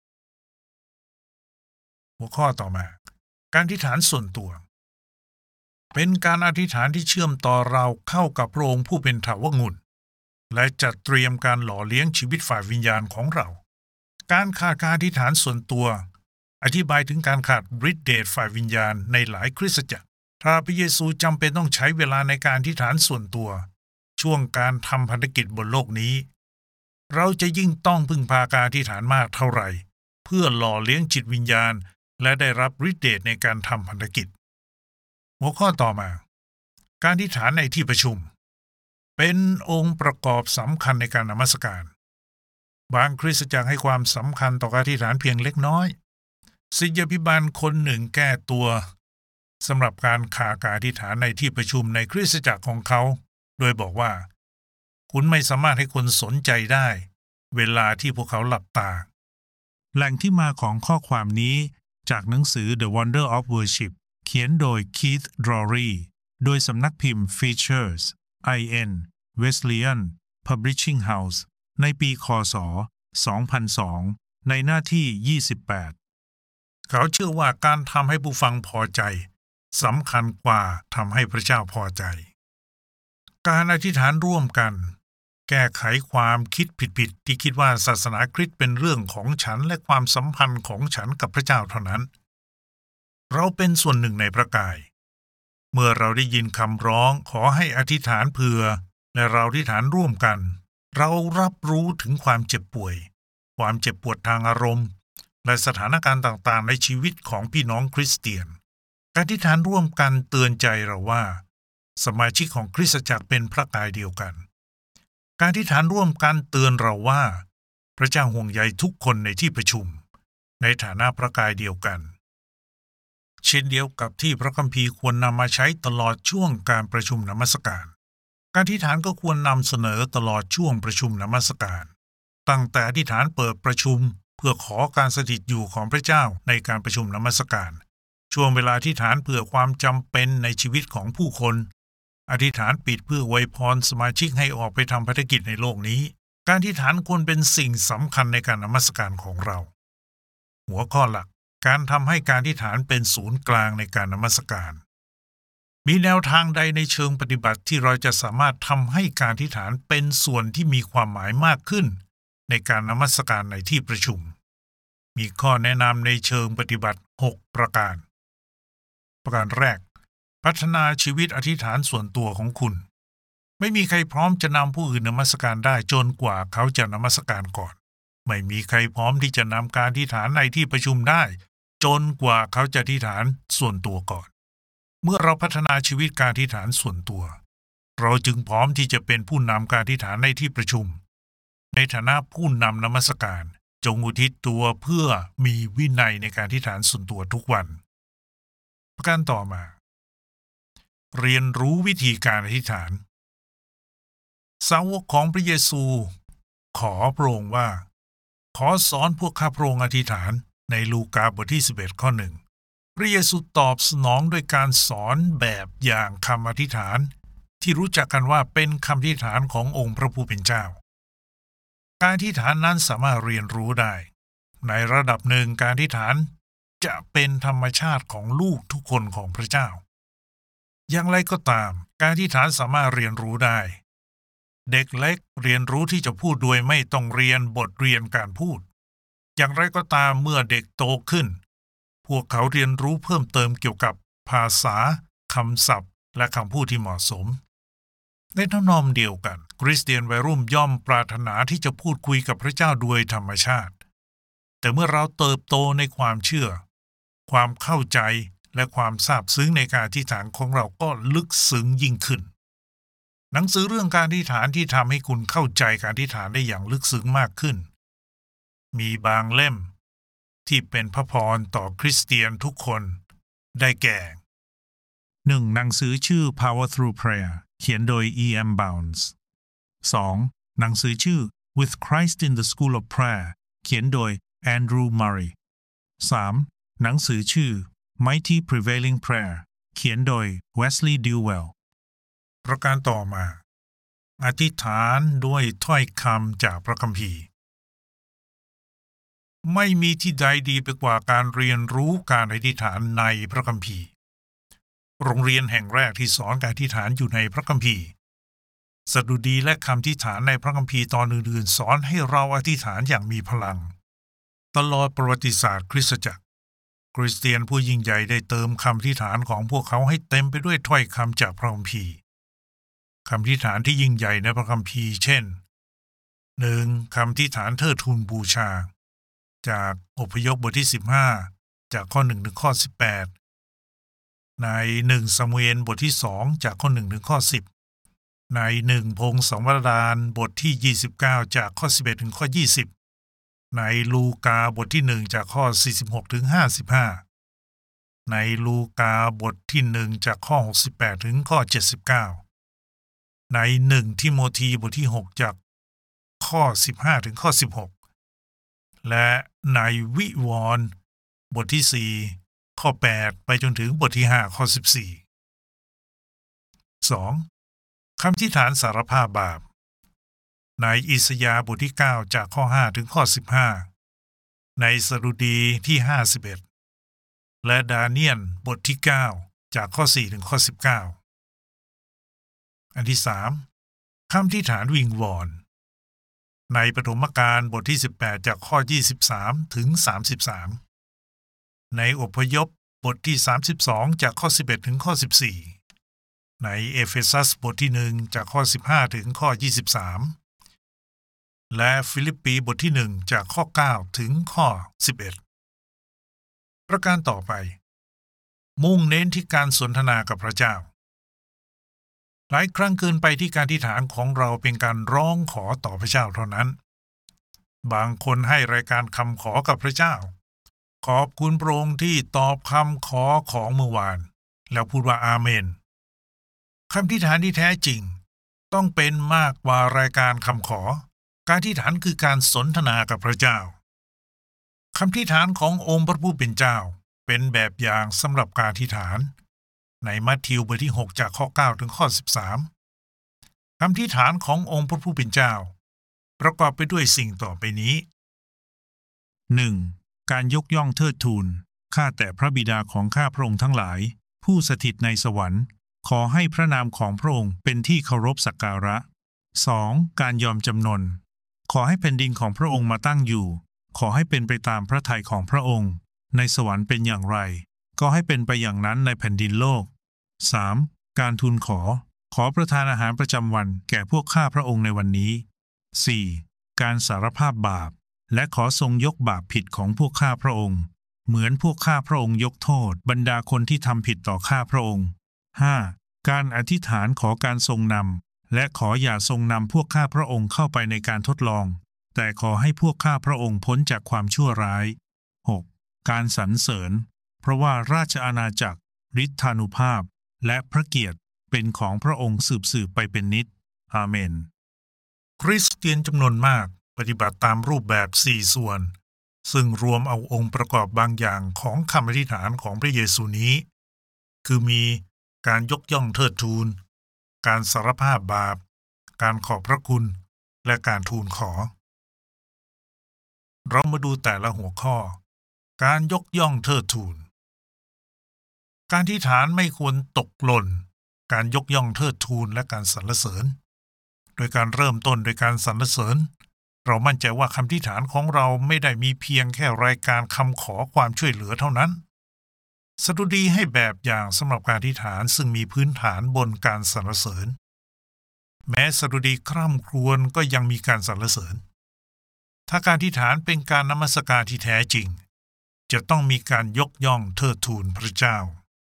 A: หัวข้อต่อมาการอธิษฐานส่วนตัวเป็นการอธิษฐานที่เชื่อมต่อเราเข้ากับพระองค์ผู้เป็นถาวรและจัดเตรียมการหล่อเลี้ยงชีวิตฝ่ายวิญญาณของเราการขาดการอธิษฐานส่วนตัวอธิบายถึงการขาดฤทธิ์เดชฝ่ายวิญญาณในหลายคริสตจักรถ้าพระเยซูจำเป็นต้องใช้เวลาในการอธิษฐานส่วนตัวช่วงการทำพันธกิจบนโลกนี้เราจะยิ่งต้องพึ่งพาการอธิษฐานมากเท่าไหร่เพื่อหล่อเลี้ยงจิตวิญญาณและได้รับฤทธิ์เดชในการทำพันธกิจหัวข้อต่อมาการอธิษฐานในที่ประชุมเป็นองค์ประกอบสำคัญในการนมัสการบางคริสตจักรให้ความสำคัญต่อการอธิษฐานเพียงเล็กน้อยศิษยาภิบาลคนหนึ่งแก้ตัวสำหรับการขาดการอธิษฐานในที่ประชุมในคริสตจักรของเขาโดยบอกว่าคุณไม่สามารถให้คนสนใจได้เวลาที่พวกเขาหลับตาแหล่งที่มาของข้อความนี้จากหนังสือ The Wonder of Worship เขียนโดย Keith Drury โดยสำนักพิมพ์ Features ไอ เอ็น Wesleyan Publishing House ในปีค.ศ. สองพันสองในหน้าที่ยี่สิบแปดเขาเชื่อว่าการทำให้ผู้ฟังพอใจสำคัญกว่าทำให้พระเจ้าพอใจการอธิษฐานร่วมกันแก้ไขความคิดผิดๆที่คิดว่าศาสนาคริสต์เป็นเรื่องของฉันและความสัมพันธ์ของฉันกับพระเจ้าเท่านั้นเราเป็นส่วนหนึ่งในพระกายเมื่อเราได้ยินคำร้องขอให้อธิษฐานเผื่อและเราอธิษฐานร่วมกันเรารับรู้ถึงความเจ็บป่วยความเจ็บปวดทางอารมณ์และสถานการณ์ต่างๆในชีวิตของพี่น้องคริสเตียนการอธิษฐานร่วมกันเตือนใจเราว่าสมาชิกของคริสตจักรเป็นพระกายเดียวกันการอธิษฐานร่วมกันเตือนเราว่าพระเจ้าห่วงใยทุกคนในที่ประชุมในฐานะพระกายเดียวกันเช่นเดียวกับที่พระคัมภีร์ควรนำมาใช้ตลอดช่วงการประชุมนมัสการการอธิษฐานก็ควรนำเสนอตลอดช่วงประชุมนมัสการตั้งแต่อธิษฐานเปิดประชุมเพื่อขอการสถิตอยู่ของพระเจ้าในการประชุมนมัสการช่วงเวลาอธิษฐานเพื่อความจำเป็นในชีวิตของผู้คนอธิษฐานปิดเพื่ออวยพรสมาชิกให้ออกไปทำภารกิจในโลกนี้การอธิษฐานควรเป็นสิ่งสำคัญในการนมัสการของเราหัวข้อหลักการทำให้การอธิษฐานเป็นศูนย์กลางในการนมัสการมีแนวทางใดในเชิงปฏิบัติที่เราจะสามารถทำให้การอธิษฐานเป็นส่วนที่มีความหมายมากขึ้นในการนมัสการในที่ประชุมมีข้อแนะนำในเชิงปฏิบัติหกประการประการแรกพัฒนาชีวิตอธิษฐานส่วนตัวของคุณไม่มีใครพร้อมจะนำผู้อื่นนมัสการได้จนกว่าเขาจะนมัสการก่อนไม่มีใครพร้อมที่จะนำการอธิษฐานในที่ประชุมได้จนกว่าเขาจะอธิษฐานส่วนตัวก่อนเมื่อเราพัฒนาชีวิตการอธิษฐานส่วนตัวเราจึงพร้อมที่จะเป็นผู้นำการอธิษฐานในที่ประชุมในฐานะผู้นำนมัสการจงอุทิศตัวเพื่อมีวินัยในการอธิษฐานส่วนตัวทุกวันประการต่อมาเรียนรู้วิธีการอธิษฐานสาวกของพระเยซูขอพระองค์ว่าขอสอนพวกข้าพระองค์อธิษฐานในลูกาบทที่สิบเอ็ดข้อหนึ่งพระเยซูตอบสนองด้วยการสอนแบบอย่างคำอธิษฐานที่รู้จักกันว่าเป็นคำอธิษฐานขององค์พระผู้เป็นเจ้าการอธิษฐานนั้นสามารถเรียนรู้ได้ในระดับหนึ่งการอธิษฐานจะเป็นธรรมชาติของลูกทุกคนของพระเจ้าอย่างไรก็ตามการอธิษฐานสามารถเรียนรู้ได้เด็กเล็กเรียนรู้ที่จะพูดโดยไม่ต้องเรียนบทเรียนการพูดอย่างไรก็ตามเมื่อเด็กโตขึ้นพวกเขาเรียนรู้เพิ่มเติมเกี่ยวกับภาษาคำศัพท์และคำพูดที่เหมาะสมในทำนองเดียวกันคริสเตียนวัยรุ่นย่อมปรารถนาที่จะพูดคุยกับพระเจ้าโดยธรรมชาติแต่เมื่อเราเติบโตในความเชื่อความเข้าใจและความซาบซึ้งในการอธิษฐานของเราก็ลึกซึ้งยิ่งขึ้นหนังสือเรื่องการอธิษฐานที่ทำให้คุณเข้าใจการอธิษฐานได้อย่างลึกซึ้งมากขึ้นมีบางเล่มที่เป็นพระพรต่อคริสเตียนทุกคนได้แก่หนึ่งหนังสือชื่อ Power Through Prayer เขียนโดย อี เอ็ม Bounds สองหนังสือชื่อ With Christ in the School of Prayer เขียนโดย Andrew Murray สาม. หนังสือชื่อ Mighty Prevailing Prayer เขียนโดย Wesley Dewell ประการต่อมาอธิษฐานด้วยถ้อยคำจากพระคัมภีร์ไม่มีที่ใดดีไปกว่าการเรียนรู้การอธิษฐานในพระคัมภีร์โรงเรียนแห่งแรกที่สอนการอธิษฐานอยู่ในพระคัมภีร์สดุดีและคำอธิษฐานในพระคัมภีร์ตอนอื่นๆสอนให้เราอธิษฐานอย่างมีพลังตลอดประวัติศาสตร์คริสตจักรคริสเตียนผู้ยิ่งใหญ่ได้เติมคำอธิษฐานของพวกเขาให้เต็มไปด้วยถ้อยคำจากพระคัมภีร์คำอธิษฐานที่ยิ่งใหญ่ในพระคัมภีร์เช่น หนึ่ง. คำอธิษฐานเทิดทูนบูชาจากอพยพบทที่สิบห้าจากข้อหนึ่งถึงข้อสิบแปดในหนึ่งซามูเอลบทที่สองจากข้อหนึ่งถึงข้อสิบในหนึ่งพงศาวดารบทที่ยี่สิบเก้าจากข้อสิบเอ็ดถึงข้อยี่สิบในลูกาบทที่หนึ่งจากข้อสี่สิบหกถึงห้าสิบห้าในลูกาบทที่หนึ่งจากข้อหกสิบแปดถึงข้อเจ็ดสิบเก้าในหนึ่งทิโมธีบทที่หกจากข้อสิบห้าถึงข้อสิบหกและในวิวรณ์บทที่สี่ข้อแปดไปจนถึงบทที่ห้าข้อสิบสี่ สอง. คำอธิษฐานสารภาพบาปในอิสยาห์บทที่เก้าจากข้อห้าถึงข้อสิบห้าในสดุดีที่ห้าสิบเอ็ดและดาเนียลบทที่เก้าจากข้อสี่ถึงข้อสิบเก้าอันที่สามคำอธิษฐานวิงวอนในปฐมกาลบทที่สิบแปดจากข้อยี่สิบสามถึงสามสิบสามในอพยพบทที่สามสิบสองจากข้อสิบเอ็ดถึงข้อสิบสี่ในเอเฟซัสบทที่หนึ่งจากข้อสิบห้าถึงข้อยี่สิบสามและฟิลิปปีบทที่หนึ่งจากข้อเก้าถึงข้อสิบเอ็ดประการต่อไปมุ่งเน้นที่การสนทนากับพระเจ้าหลายครั้งเกินไปที่การอธิษฐานของเราเป็นการร้องขอต่อพระเจ้าเท่านั้นบางคนให้รายการคำขอกับพระเจ้าขอบคุณพระองค์ที่ตอบคำขอของเมื่อวานแล้วพูดว่าอาเมนคำอธิษฐานที่แท้จริงต้องเป็นมากกว่ารายการคำขอการอธิษฐานคือการสนทนากับพระเจ้าคำอธิษฐานขององค์พระผู้เป็นเจ้าเป็นแบบอย่างสำหรับการอธิษฐานในมัทธิวบทที่หกจากข้อเก้าถึงข้อสิบสามคำอธิษฐานขององค์พระผู้เป็นเจ้าประกอบไปด้วยสิ่งต่อไปนี้ หนึ่ง. การยกย่องเทิดทูนข้าแต่พระบิดาของข้าพระองค์ทั้งหลายผู้สถิตในสวรรค์ขอให้พระนามของพระองค์เป็นที่เคารพสักการะ สอง. การยอมจำนนขอให้แผ่นดินของพระองค์มาตั้งอยู่ขอให้เป็นไปตามพระทัยของพระองค์ในสวรรค์เป็นอย่างไรก็ให้เป็นไปอย่างนั้นในแผ่นดินโลก สาม. การทูลขอขอประทานอาหารประจำวันแก่พวกข้าพระองค์ในวันนี้ สี่. การสารภาพบาปและขอทรงยกบาปผิดของพวกข้าพระองค์เหมือนพวกข้าพระองค์ยกโทษบรรดาคนที่ทำผิดต่อข้าพระองค์ ห้า. การอธิษฐานขอการทรงนำและขออย่าทรงนำพวกข้าพระองค์เข้าไปในการทดลองแต่ขอให้พวกข้าพระองค์พ้นจากความชั่วร้าย หก. การสรรเสริญเพราะว่าราชอาณาจักรฤทธานุภาพและพระเกียรติเป็นของพระองค์สืบๆไปเป็นนิจอาเมนคริสเตียนจำนวนมากปฏิบัติตามรูปแบบสี่ส่วนซึ่งรวมเอาองค์ประกอบบางอย่างของคำอธิษฐานของพระเยซูนี้คือมีการยกย่องเทิดทูนการสารภาพบาปการขอบพระคุณและการทูลขอเรามาดูแต่ละหัวข้อการยกย่องเทิดทูนการอธิษฐานไม่ควรตกหล่นการยกย่องเทิดทูนและการสรรเสริญโดยการเริ่มต้นโดยการสรรเสริญเรามั่นใจว่าคำอธิษฐานของเราไม่ได้มีเพียงแค่รายการคำขอความช่วยเหลือเท่านั้นสดุดีให้แบบอย่างสำหรับการอธิษฐานซึ่งมีพื้นฐานบนการสรรเสริญแม้สดุดีคร่ำครวญก็ยังมีการสรรเสริญถ้าการอธิษฐานเป็นการนมัสการที่แท้จริงจะต้องมีการยกย่องเทิดทูนพระเจ้า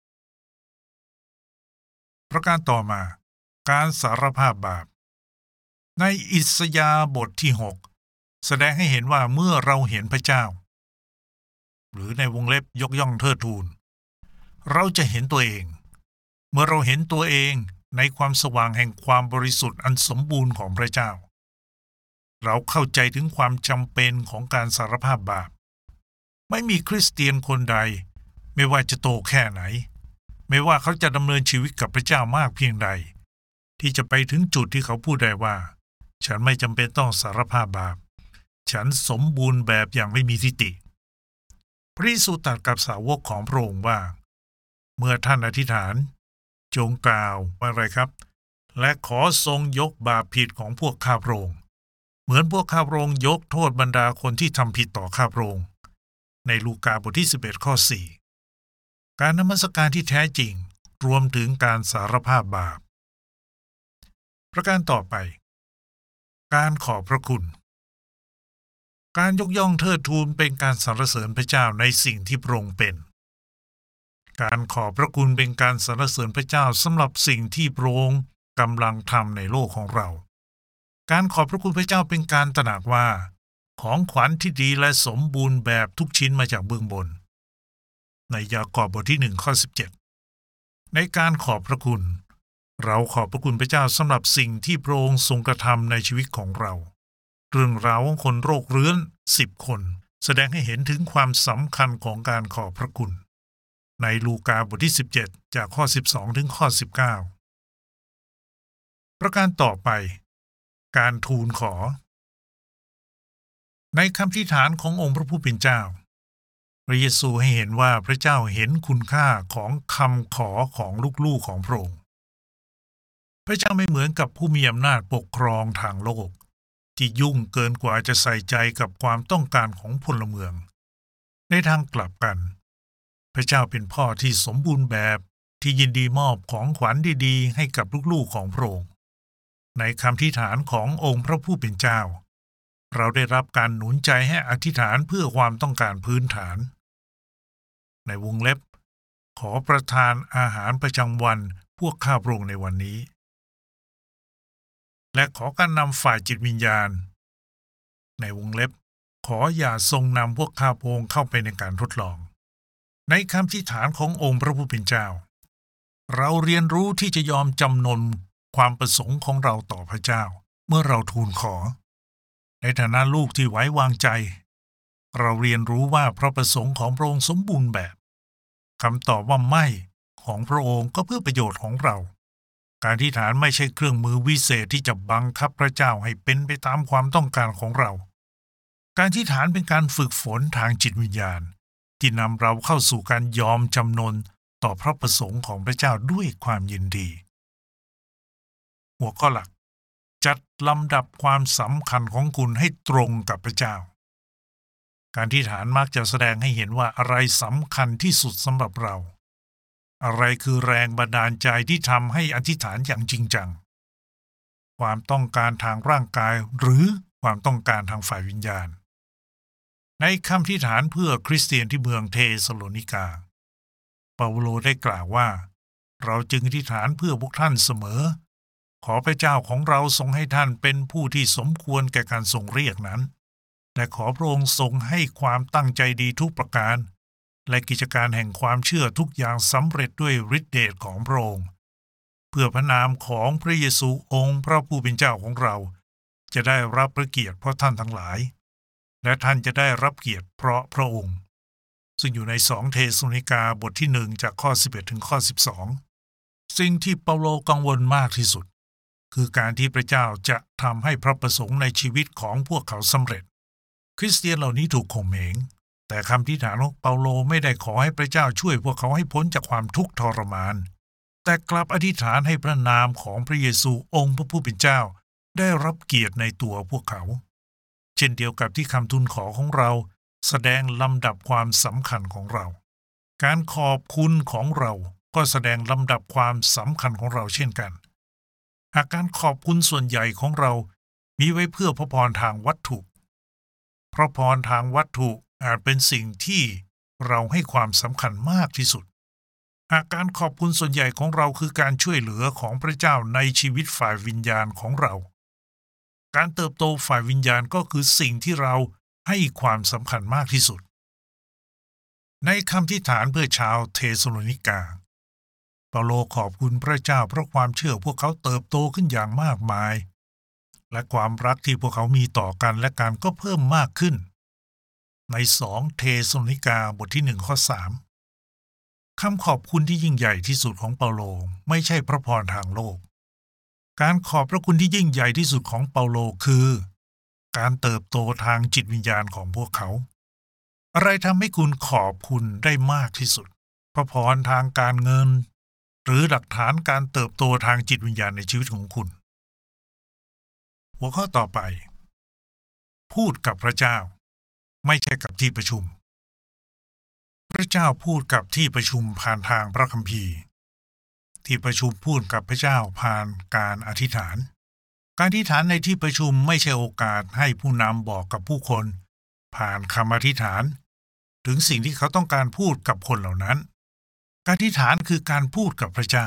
A: ประการต่อมาการสารภาพบาปในอิสยาห์บทที่หกแสดงให้เห็นว่าเมื่อเราเห็นพระเจ้าหรือในวงเล็บยกย่องเทิดทูนเราจะเห็นตัวเองเมื่อเราเห็นตัวเองในความสว่างแห่งความบริสุทธิ์อันสมบูรณ์ของพระเจ้าเราเข้าใจถึงความจำเป็นของการสารภาพบาปไม่มีคริสเตียนคนใดไม่ว่าจะโตแค่ไหนไม่ว่าเขาจะดำเนินชีวิตกับพระเจ้ามากเพียงใดที่จะไปถึงจุดที่เขาพูดได้ว่าฉันไม่จำเป็นต้องสารภาพบาปฉันสมบูรณ์แบบอย่างไม่มีทิฏฐิพระเยซูตรัสกับสาวกของพระองค์ว่าเมื่อท่านอธิษฐานจงกล่าวว่าอะไรครับและขอทรงยกบาปผิดของพวกข้าพระองค์เหมือนพวกข้าพระองค์ยกโทษบรรดาคนที่ทำผิดต่อข้าพระองค์ในลูกาบทที่สิบเอ็ดข้อสี่การนมัสการที่แท้จริงรวมถึงการสารภาพบาปประการต่อไปการขอบพระคุณการยกย่องเทิดทูนเป็นการสรรเสริญพระเจ้าในสิ่งที่พระองค์เป็นการขอบพระคุณเป็นการสรรเสริญพระเจ้าสำหรับสิ่งที่พระองค์กำลังทำในโลกของเราการขอบพระคุณพระเจ้าเป็นการตระหนักว่าของขวัญที่ดีและสมบูรณ์แบบทุกชิ้นมาจากเบื้องบนในยากอบบทที่หนึ่งข้อสิบเจ็ดในการขอบพระคุณเราขอบพระคุณพระเจ้าสำหรับสิ่งที่พระองค์ทรงกระทำในชีวิตของเราเรื่องราวของคนโรคเรื้อนสิบคนแสดงให้เห็นถึงความสำคัญของการขอบพระคุณในลูกาบทที่สิบเจ็ดจากข้อสิบสองถึงข้อสิบเก้าประการต่อไปการทูลขอในคำอธิษฐานขององค์พระผู้เป็นเจ้าพระเยซูให้เห็นว่าพระเจ้าเห็นคุณค่าของคำขอของลูกๆของพระองค์พระเจ้าไม่เหมือนกับผู้มีอำนาจปกครองทางโลกที่ยุ่งเกินกว่าจะใส่ใจกับความต้องการของพลเมืองในทางกลับกันพระเจ้าเป็นพ่อที่สมบูรณ์แบบที่ยินดีมอบของขวัญดีๆให้กับลูกๆของพระองค์ในคำอธิษฐานขององค์พระผู้เป็นเจ้าเราได้รับการหนุนใจให้อธิษฐานเพื่อความต้องการพื้นฐานในวงเล็บขอประทานอาหารประจำวันพวกข้าพระองค์ในวันนี้และขอการนำฝ่ายจิตวิญญาณในวงเล็บขออย่าทรงนำพวกข้าพระองค์เข้าไปในการทดลองในคำอธิษฐานขององค์พระผู้เป็นเจ้าเราเรียนรู้ที่จะยอมจำนนความประสงค์ของเราต่อพระเจ้าเมื่อเราทูลขอในฐานะลูกที่ไว้วางใจเราเรียนรู้ว่าพระประสงค์ของพระองค์สมบูรณ์แบบคำตอบว่าไม่ของพระองค์ก็เพื่อประโยชน์ของเราการอธิษฐานไม่ใช่เครื่องมือวิเศษที่จะบังคับพระเจ้าให้เป็นไปตามความต้องการของเราการอธิษฐานเป็นการฝึกฝนทางจิตวิญญาณที่นำเราเข้าสู่การยอมจำนนต่อพระประสงค์ของพระเจ้าด้วยความยินดีหัวข้อหลักจัดลำดับความสำคัญของคุณให้ตรงกับพระเจ้าการอธิษฐานมักจะแสดงให้เห็นว่าอะไรสำคัญที่สุดสำหรับเราอะไรคือแรงบันดาลใจที่ทำให้อธิษฐานอย่างจริงจังความต้องการทางร่างกายหรือความต้องการทางฝ่ายวิญญาณในคำอธิษฐานเพื่อคริสเตียนที่เมืองเทสโลนิกาเปาโลได้กล่าวว่าเราจึงอธิษฐานเพื่อพวกท่านเสมอขอพระเจ้าของเราทรงให้ท่านเป็นผู้ที่สมควรแก่การทรงเรียกนั้นและขอพระองค์ทรงให้ความตั้งใจดีทุกประการและกิจการแห่งความเชื่อทุกอย่างสำเร็จด้วยฤทธิเดชของพระองค์เพื่อพระนามของพระเยซูองค์พระผู้เป็นเจ้าของเราจะได้รับพระเกียรติเพราะท่านทั้งหลายและท่านจะได้รับเกียรติเพราะพระองค์ซึ่งอยู่ในสองเทสโลนิกาบทที่หนึ่งจากข้อสิบเอ็ดถึงข้อสิบสองสิ่งที่เปาโลกังวลมากที่สุดคือการที่พระเจ้าจะทำให้พระประสงค์ในชีวิตของพวกเขาสำเร็จคริสเตียนเหล่านี้ถูกข่มเหงแต่คำอธิษฐานของเปาโลไม่ได้ขอให้พระเจ้าช่วยพวกเขาให้พ้นจากความทุกข์ทรมานแต่กลับอธิษฐานให้พระนามของพระเยซูองค์พระผู้เป็นเจ้าได้รับเกียรติในตัวพวกเขาเช่นเดียวกับที่คำทูลขอของเราแสดงลำดับความสำคัญของเราการขอบคุณของเราก็แสดงลำดับความสำคัญของเราเช่นกันหากการขอบคุณส่วนใหญ่ของเรามีไว้เพื่อพระพรทางวัตถุพระพรทางวัตถุอาจเป็นสิ่งที่เราให้ความสำคัญมากที่สุดหากการขอบคุณส่วนใหญ่ของเราคือการช่วยเหลือของพระเจ้าในชีวิตฝ่ายวิญญาณของเราการเติบโตฝ่ายวิญญาณก็คือสิ่งที่เราให้ความสำคัญมากที่สุดในคำอธิษฐานเพื่อชาวเทสโลนิกาเปาโลขอบคุณพระเจ้าเพราะความเชื่อพวกเขาเติบโตขึ้นอย่างมากมายและความรักที่พวกเขามีต่อกันและกันก็เพิ่มมากขึ้นในสองเทสโลนิกาบทที่หนึ่งข้อสามคำขอบคุณที่ยิ่งใหญ่ที่สุดของเปาโลไม่ใช่พระพรทางโลกการขอบพระคุณที่ยิ่งใหญ่ที่สุดของเปาโลคือการเติบโตทางจิตวิญญาณของพวกเขาอะไรทำให้คุณขอบคุณได้มากที่สุดพระพรทางการเงินหรือหลักฐานการเติบโตทางจิตวิญญาณในชีวิตของคุณหัวข้อต่อไปพูดกับพระเจ้าไม่ใช่กับที่ประชุมพระเจ้าพูดกับที่ประชุมผ่านทางพระคัมภีร์ที่ประชุมพูดกับพระเจ้าผ่านการอธิษฐานการอธิษฐานในที่ประชุมไม่ใช่โอกาสให้ผู้นำบอกกับผู้คนผ่านคำอธิษฐานถึงสิ่งที่เขาต้องการพูดกับคนเหล่านั้นการอธิษฐานคือการพูดกับพระเจ้า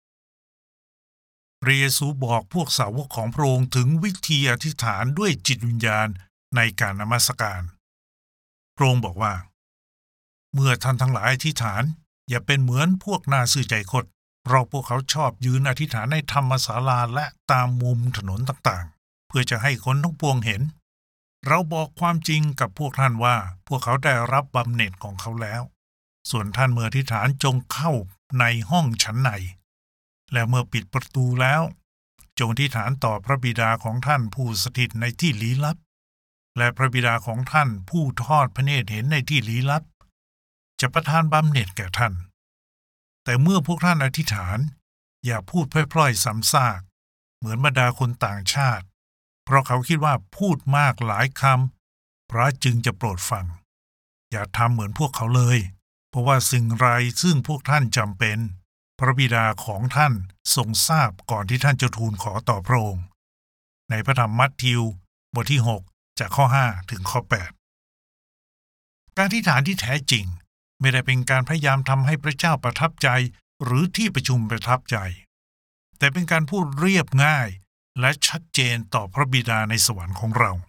A: พระเยซูบอกพวกสาวกของพระองค์ถึงวิธีอธิษฐานด้วยจิตวิญญาณในการนมัสการพระองค์บอกว่าเมื่อท่านทั้งหลายอธิษฐานอย่าเป็นเหมือนพวกน่าซื่อใจคดเพราะพวกเขาชอบยืนอธิษฐานในธรรมศาลาและตามมุมถนนต่างๆเพื่อจะให้คนทั้งปวงเห็นเราบอกความจริงกับพวกท่านว่าพวกเขาได้รับบำเหน็จของเขาแล้วส่วนท่านเมื่ออธิษฐานจงเข้าในห้องชั้นในและเมื่อปิดประตูแล้วจงอธิษฐานต่อพระบิดาของท่านผู้สถิตในที่ลี้ลับและพระบิดาของท่านผู้ทอดพระเนตรเห็นในที่ลี้ลับจะประทานบำเหน็จแก่ท่านแต่เมื่อพวกท่านอธิษฐานอย่าพูดพล่อยๆซ้ำซากเหมือนบรรดาคนต่างชาติเพราะเขาคิดว่าพูดมากหลายคำพระจึงจะโปรดฟังอย่าทำเหมือนพวกเขาเลยเพราะว่าสิ่งไรซึ่งพวกท่านจำเป็นพระบิดาของท่านทรงทราบก่อนที่ท่านจะทูลขอต่อพระองค์ในพระธรรมมัทธิวบทที่หกจากข้อห้าถึงข้อแปดการอธิษฐานที่แท้จริงไม่ได้เป็นการพยายามทำให้พระเจ้าประทับใจหรือที่ประชุมประทับใจแต่เป็นการพูดเรียบง่ายและชัดเจนต่อพระบิดาในสวรรค์ของเรา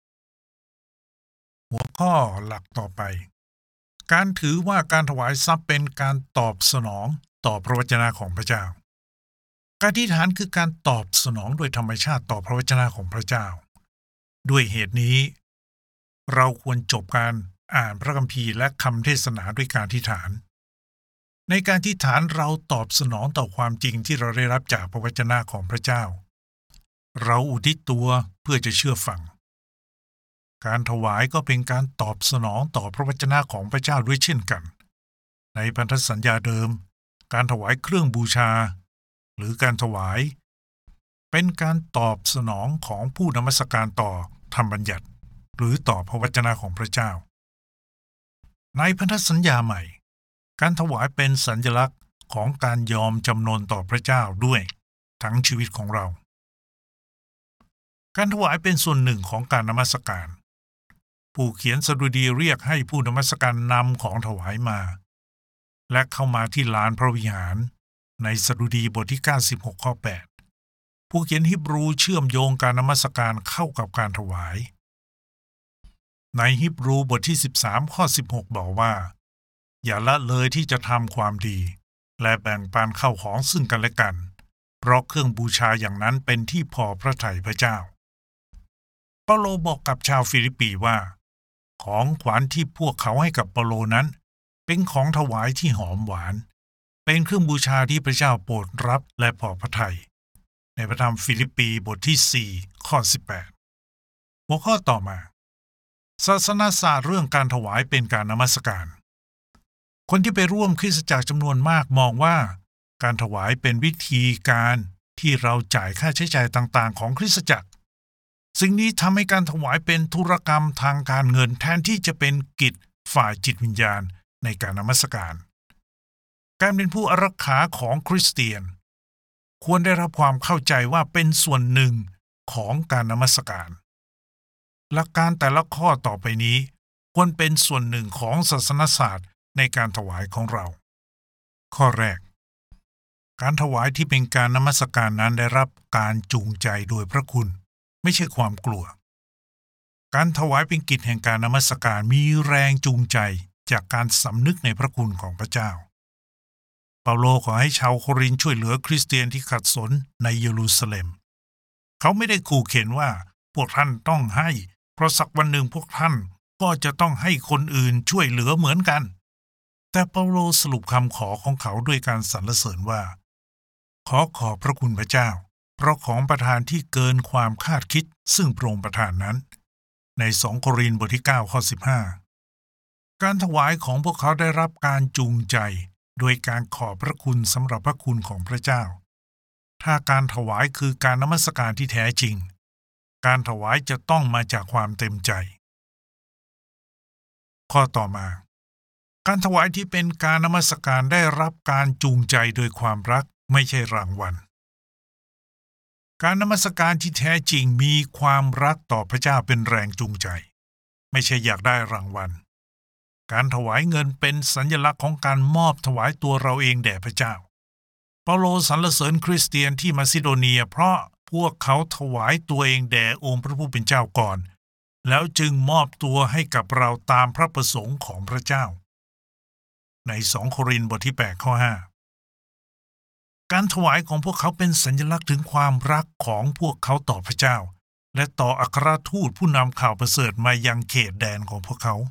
A: หัวข้อหลักต่อไปการถือว่าการถวายทรัพย์เป็นการตอบสนองต่อพระวจนะของพระเจ้าการอธิษฐานคือการตอบสนองโดยธรรมชาติต่อพระวจนะของพระเจ้าด้วยเหตุนี้เราควรจบการอ่านพระคัมภีร์และคำเทศนาด้วยการอธิษฐานในการอธิษฐานเราตอบสนองต่อความจริงที่เราได้รับจากพระวจนะของพระเจ้าเราอุทิศตัวเพื่อจะเชื่อฟังการถวายก็เป็นการตอบสนองต่อพระวจนะของพระเจ้าด้วยเช่นกันในพันธสัญญาเดิมการถวายเครื่องบูชาหรือการถวายเป็นการตอบสนองของผู้นมัสการต่อธรรมบัญญัติหรือต่อพระวจนะของพระเจ้าในพันธสัญญาใหม่การถวายเป็นสัญลักษณ์ของการยอมจำนนต่อพระเจ้าด้วยทั้งชีวิตของเราการถวายเป็นส่วนหนึ่งของการนมัสการผู้เขียนสดุดีเรียกให้ผู้นมัสการนำของถวายมาและเข้ามาที่ลานพระวิหารในสดุดีบทที่เก้าสิบหกข้อแปดผู้เขียนฮีบรูเชื่อมโยงการนมัสการเข้ากับการถวายในฮีบรูบทที่สิบสามข้อสิบหกบอกว่าอย่าละเลยที่จะทำความดีและแบ่งปันเข้าของซึ่งกันและกันเพราะเครื่องบูชาอย่างนั้นเป็นที่พอพระทัยพระเจ้าเปาโลบอกกับชาวฟิลิปปีว่าของขวัญที่พวกเขาให้กับเปาโลนั้นเป็นของถวายที่หอมหวานเป็นเครื่องบูชาที่พระเจ้าโปรดรับและพอพระทัยในพระธรรมฟิลิปปีบทที่สี่ข้อสิบแปดหัวข้อต่อมาศาสนาศาสตร์เรื่องการถวายเป็นการนมัสการคนที่ไปร่วมคริสตจักรจำนวนมากมองว่าการถวายเป็นวิธีการที่เราจ่ายค่าใช้จ่ายต่างๆของคริสตจักรสิ่งนี้ทำให้การถวายเป็นธุรกรรมทางการเงินแทนที่จะเป็นกิจฝ่ายจิตวิญญาณในการนมัสการการเป็นผู้อารักขาของคริสเตียนควรได้รับความเข้าใจว่าเป็นส่วนหนึ่งของการนมัสการหลักการแต่ละข้อต่อไปนี้ควรเป็นส่วนหนึ่งของศาสนศาสตร์ในการถวายของเราข้อแรกการถวายที่เป็นการนมัสการนั้นได้รับการจูงใจโดยพระคุณไม่ใช่ความกลัวการถวายเป็นกิจแห่งการนมัสการมีแรงจูงใจจากการสำนึกในพระคุณของพระเจ้าเปาโลขอให้ชาวโครินธ์ช่วยเหลือคริสเตียนที่ขัดสนในเยรูซาเล็มเขาไม่ได้ขู่เข็นว่าพวกท่านต้องให้เพราะสักวันหนึ่งพวกท่านก็จะต้องให้คนอื่นช่วยเหลือเหมือนกันแต่เปาโลสรุปคำขอของเขาด้วยการสรรเสริญว่าขอขอบพระคุณพระเจ้าเพราะของประทานที่เกินความคาดคิดซึ่งพระองค์ประทานนั้นในสองโครินธ์บทที่เก้าข้อสิบห้าการถวายของพวกเขาได้รับการจูงใจโดยการขอบพระคุณสำหรับพระคุณของพระเจ้าถ้าการถวายคือการนมัสการที่แท้จริงการถวายจะต้องมาจากความเต็มใจข้อต่อมาการถวายที่เป็นการนมัสการได้รับการจูงใจโดยความรักไม่ใช่รางวัลการนมัสการที่แท้จริงมีความรักต่อพระเจ้าเป็นแรงจูงใจไม่ใช่อยากได้รางวัลการถวายเงินเป็นสัญลักษณ์ของการมอบถวายตัวเราเองแด่พระเจ้าเปาโลสรรเสริญคริสเตียนที่มาซิโดเนียเพราะพวกเขาถวายตัวเองแด่องค์พระผู้เป็นเจ้าก่อนแล้วจึงมอบตัวให้กับเราตามพระประสงค์ของพระเจ้าในสองโครินธ์บทที่แปดข้อห้าการถวายของพวกเขาเป็นสัญลักษณ์ถึงความรักของพวกเขาต่อพระเจ้าและต่ออัครทูตผู้นำข่าวประเสริฐมายังเขตแดนของพวกเขา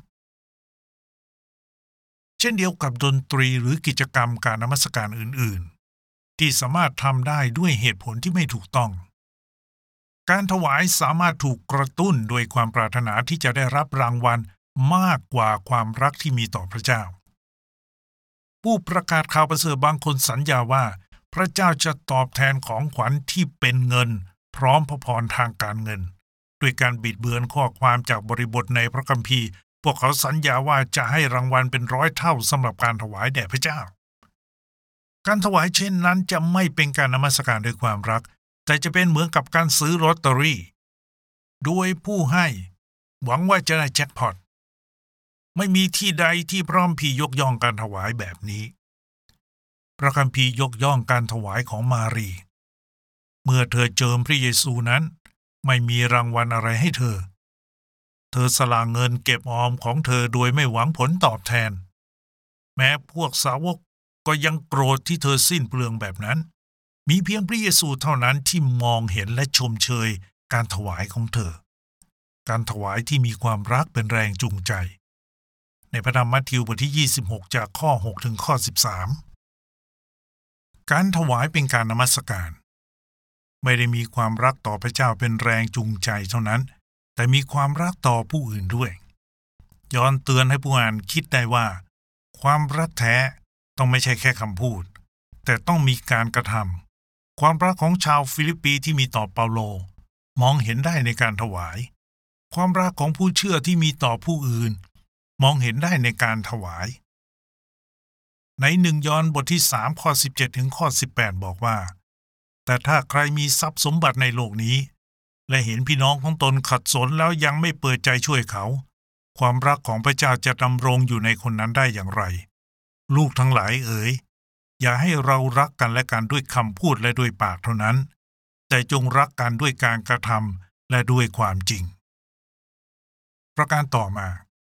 A: เช่นเดียวกับดนตรีหรือกิจกรรมการนมัสการอื่นๆที่สามารถทำได้ด้วยเหตุผลที่ไม่ถูกต้องการถวายสามารถถูกกระตุ้นโดยความปรารถนาที่จะได้รับรางวัลมากกว่าความรักที่มีต่อพระเจ้าผู้ประกาศข่าวประเสริฐบางคนสัญญาว่าพระเจ้าจะตอบแทนของขวัญที่เป็นเงินพร้อมพระพรทางการเงินด้วยการบิดเบือนข้อความจากบริบทในพระคัมภีร์พวกเขาสัญญาว่าจะให้รางวัลเป็นร้อยเท่าสำหรับการถวายแด่พระเจ้าการถวายเช่นนั้นจะไม่เป็นการนมัสการด้วยความรักแต่จะเป็นเหมือนกับการซื้อลอตเตอรี่โดยผู้ให้หวังว่าจะได้แจ็คพอตไม่มีที่ใดที่พระคัมภีร์ยกย่องการถวายแบบนี้พระคัมภีร์ยกย่องการถวายของมารีเมื่อเธอเจิมพระเยซูนั้นไม่มีรางวัลอะไรให้เธอเธอสละเงินเก็บออมของเธอโดยไม่หวังผลตอบแทนแม้พวกสาวกก็ยังโกรธที่เธอสิ้นเปลืองแบบนั้นมีเพียงพระเยซูเท่านั้นที่มองเห็นและชมเชยการถวายของเธอการถวายที่มีความรักเป็นแรงจูงใจในพระธรรมมัทธิวบทที่ยี่สิบหกจากข้อหกถึงข้อสิบสามการถวายเป็นการนมัสการไม่ได้มีความรักต่อพระเจ้าเป็นแรงจูงใจเท่านั้นแต่มีความรักต่อผู้อื่นด้วยย้อนเตือนให้ผู้อ่านคิดได้ว่าความรักแท้ต้องไม่ใช่แค่คำพูดแต่ต้องมีการกระทำความรักของชาวฟิลิปปีที่มีต่อเปาโลมองเห็นได้ในการถวายความรักของผู้เชื่อที่มีต่อผู้อื่นมองเห็นได้ในการถวายในหนึ่งยอห์นบทที่สามข้อสิบเจ็ดถึงข้อสิบแปดบอกว่าแต่ถ้าใครมีทรัพย์สมบัติในโลกนี้และเห็นพี่น้องของตนขัดสนแล้วยังไม่เปิดใจช่วยเขาความรักของพระเจ้าจะดำรงอยู่ในคนนั้นได้อย่างไรลูกทั้งหลายเอ๋ยอย่าให้เรารักกันและกันด้วยคำพูดและด้วยปากเท่านั้นแต่จงรักกันด้วยการกระทำและด้วยความจริงประการต่อมา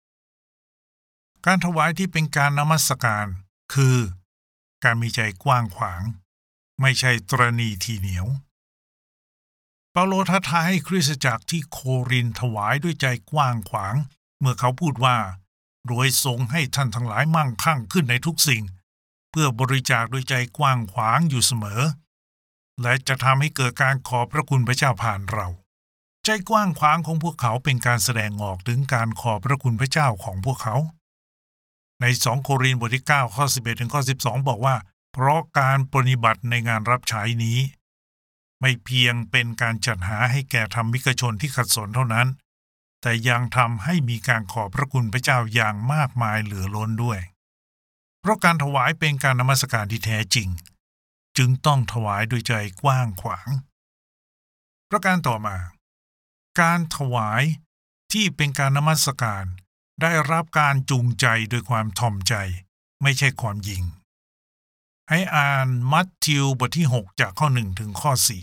A: การถวายที่เป็นการนมัสการคือการมีใจกว้างขวางไม่ใช่ตรณีทีเหนียวเปาโลท้าทายให้คริสตจักรที่โครินธ์ถวายด้วยใจกว้างขวางเมื่อเขาพูดว่าโดยทรงให้ท่านทั้งหลายมั่งคั่งขึ้นในทุกสิ่งเพื่อบริจาคด้วยใจกว้างขวางอยู่เสมอและจะทำให้เกิดการขอบพระคุณพระเจ้าผ่านเราใจกว้างขวางของพวกเขาเป็นการแสดงออกถึงการขอบพระคุณพระเจ้าของพวกเขาในสองโครินธ์บทที่เก้าข้อสิบเอ็ดถึงข้อสิบสองบอกว่าเพราะการปฏิบัติในงานรับใช้นี้ไม่เพียงเป็นการจัดหาให้แก่ธรรมิกชนที่ขัดสนเท่านั้นแต่ยังทำให้มีการขอบพระคุณพระเจ้าอย่างมากมายเหลือล้นด้วยเพราะการถวายเป็นการนมัสการที่แท้จริงจึงต้องถวายด้วยใจกว้างขวางประการต่อมาการถวายที่เป็นการนมัสการได้รับการจูงใจโดยความถ่อมใจไม่ใช่ความยิงให้อ่านมัทธิวบทที่หกจากข้อหนึ่งถึงข้อสี่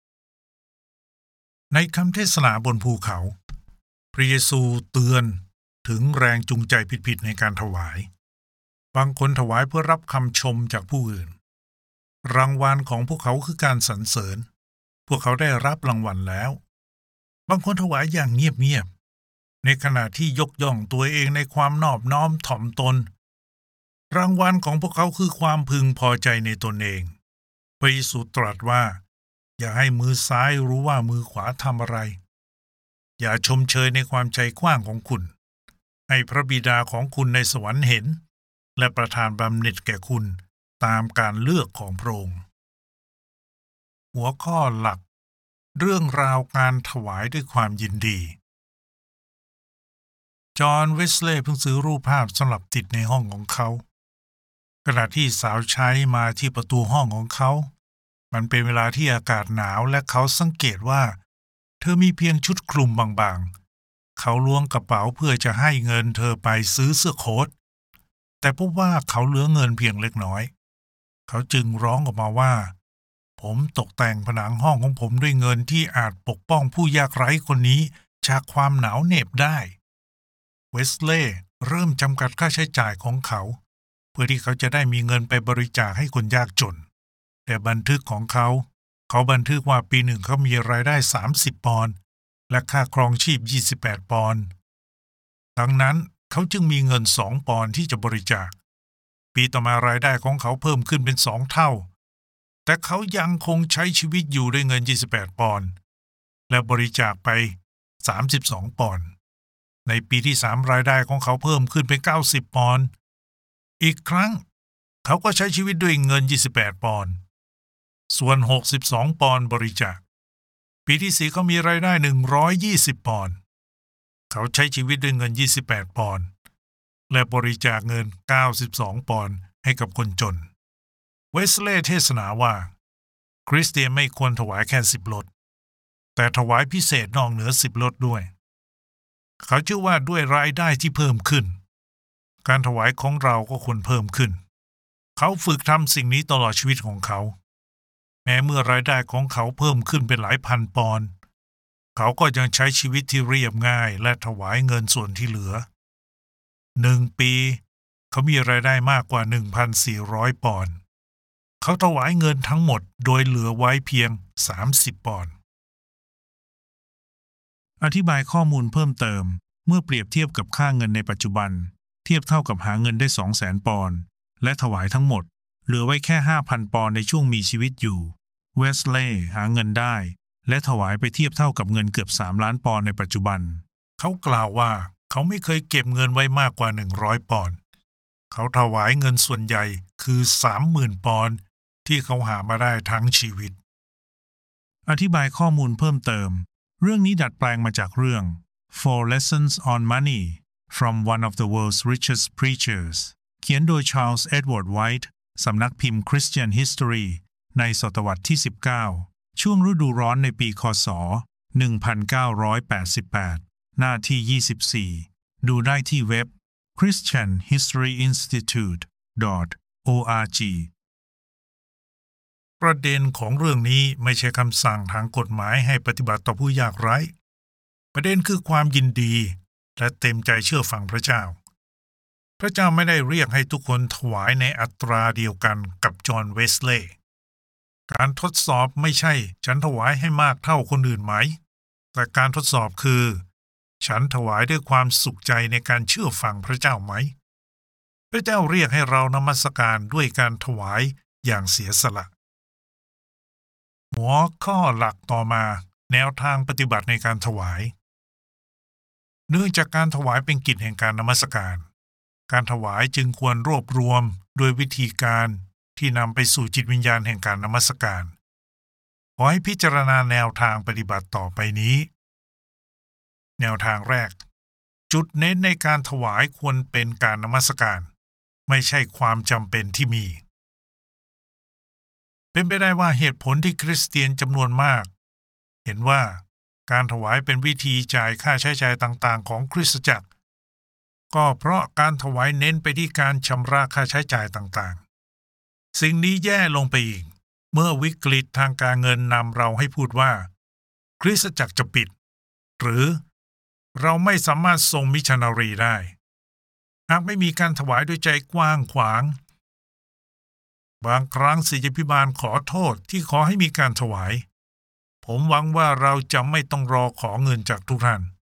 A: ในคำเทศนาบนภูเขาพระเยซูเตือนถึงแรงจูงใจผิดๆในการถวายบางคนถวายเพื่อรับคำชมจากผู้อื่นรางวัลของพวกเขาคือการสรรเสริญพวกเขาได้รับรางวัลแล้วบางคนถวายอย่างเงียบในขณะที่ยกย่องตัวเองในความนอบน้อมถ่อมตนรางวัลของพวกเขาคือความพึงพอใจในตนเองพระเยซูตรัสว่าอย่าให้มือซ้ายรู้ว่ามือขวาทำอะไรอย่าชมเชยในความใจกว้างของคุณให้พระบิดาของคุณในสวรรค์เห็นและประทานบำเหน็จแก่คุณตามการเลือกของพระองค์หัวข้อหลักเรื่องราวการถวายด้วยความยินดีจอห์น เวสเลย์เพิ่งซื้อรูปภาพสำหรับติดในห้องของเขาขณะที่สาวใช้มาที่ประตูห้องของเขามันเป็นเวลาที่อากาศหนาวและเขาสังเกตว่าเธอมีเพียงชุดคลุมบางๆเขาล้วงกระเป๋าเพื่อจะให้เงินเธอไปซื้อเสื้อโค้ทแต่พบว่าเขาเหลือเงินเพียงเล็กน้อยเขาจึงร้องออกมาว่าผมตกแต่งผนังห้องของผมด้วยเงินที่อาจปกป้องผู้ยากไร้คนนี้จากความหนาวเหน็บได้เวสเลย์เริ่มจำกัดค่าใช้จ่ายของเขาเพื่อที่เขาจะได้มีเงินไปบริจาคให้คนยากจนแต่บันทึกของเขาเขาบันทึกว่าปีหนึ่งเขามีรายได้สามสิบปอนด์และค่าครองชีพยี่สิบแปดปอนด์ดังนั้นเขาจึงมีเงินสองปอนด์ที่จะบริจาคปีต่อมารายได้ของเขาเพิ่มขึ้นเป็นสองเท่าแต่เขายังคงใช้ชีวิตอยู่ด้วยเงินยี่สิบแปดปอนด์และบริจาคไปสามสิบสองปอนด์ในปีที่สามรายได้ของเขาเพิ่มขึ้นเป็นเก้าสิบปอนด์อีกครั้งเขาก็ใช้ชีวิตด้วยเงินยี่สิบแปดปอนด์ส่วนหกสิบสองปอนด์บริจาคปีที่สี่เขามีรายได้หนึ่งร้อยยี่สิบปอนด์เขาใช้ชีวิตด้วยเงินยี่สิบแปดปอนด์และบริจาคเงินเก้าสิบสองปอนด์ให้กับคนจนเวสเลย์เทศนาว่าคริสเตียนไม่ควรถวายแค่สิบลดแต่ถวายพิเศษนอกเหนือสิบลดด้วยเขาเชื่อว่าด้วยรายได้ที่เพิ่มขึ้นการถวายของเราก็ควรเพิ่มขึ้นเขาฝึกทำสิ่งนี้ตลอดชีวิตของเขาแม้เมื่อรายได้ของเขาเพิ่มขึ้นเป็นหลายพันปอนด์เขาก็ยังใช้ชีวิตที่เรียบง่ายและถวายเงินส่วนที่เหลือหนึ่งปีเขามีรายได้มากกว่า หนึ่งพันสี่ร้อย ปอนด์เขาถวายเงินทั้งหมดโดยเหลือไว้เพียงสามสิบปอนด์อธิบายข้อมูลเพิ่มเติมเมื่อเปรียบเทียบกับค่าเงินในปัจจุบันเทียบเท่ากับหาเงินได้ สองแสน ปอนด์และถวายทั้งหมดเหลือไว้แค่ ห้าพัน ปอนด์ในช่วงมีชีวิตอยู่เวสเลย์หาเงินได้และถวายไปเทียบเท่ากับเงินเกือบสามล้านปอนด์ในปัจจุบันเขากล่าวว่าเขาไม่เคยเก็บเงินไว้มากกว่าหนึ่งร้อยปอนด์เขาถวายเงินส่วนใหญ่คือ สามหมื่น ปอนด์ที่เขาหามาได้ทั้งชีวิตอธิบายข้อมูลเพิ่มเติมเรื่องนี้ดัดแปลงมาจากเรื่อง Four Lessons on Money from one of the world's richest preachers เขียนโดย Charles Edward White สำนักพิมพ์ Christian History ในศตวรรษที่ สิบเก้า ช่วงฤดูร้อนในปีค.ศ. หนึ่งพันเก้าร้อยแปดสิบแปด หน้าที่ ยี่สิบสี่ ดูได้ที่เว็บ คริสเตียน ฮิสตอรี อินสติทูต ดอท โอ อาร์ จี ประเด็นของเรื่องนี้ไม่ใช่คำสั่งทางกฎหมายให้ปฏิบัติต่อผู้ยากไร้ประเด็นคือความยินดีและเต็มใจเชื่อฟังพระเจ้าพระเจ้าไม่ได้เรียกให้ทุกคนถวายในอัตราเดียวกันกับจอห์น เวสเลย์การทดสอบไม่ใช่ฉันถวายให้มากเท่าคนอื่นไหมแต่การทดสอบคือฉันถวายด้วยความสุขใจในการเชื่อฟังพระเจ้าไหมพระเจ้าเรียกให้เรานมัสการด้วยการถวายอย่างเสียสละหัวข้อหลักต่อมาแนวทางปฏิบัติในการถวายเนื่องจากการถวายเป็นกิจแห่งการนมัสการการถวายจึงควรรวบรวมด้วยวิธีการที่นำไปสู่จิตวิญญาณแห่งการนมัสการขอให้พิจารณาแนวทางปฏิบัติต่อไปนี้แนวทางแรกจุดเน้นในการถวายควรเป็นการนมัสการไม่ใช่ความจำเป็นที่มีเป็นไปได้ว่าเหตุผลที่คริสเตียนจำนวนมากเห็นว่าการถวายเป็นวิธีจ่ายค่าใช้จ่ายต่างๆของคริสตจักรก็เพราะการถวายเน้นไปที่การชำระค่าใช้จ่ายต่างๆสิ่งนี้แย่ลงไปอีกเมื่อวิกฤตทางการเงินนำเราให้พูดว่าคริสตจักรจะปิดหรือเราไม่สามารถส่งมิชชันนารีได้หากไม่มีการถวายด้วยใจกว้างขวางบางครั้งศิษยาภิบาลขอโทษที่ขอให้มีการถวายผมหวังว่าเราจะไม่ต้องรอขอเงินจากทุกท่าน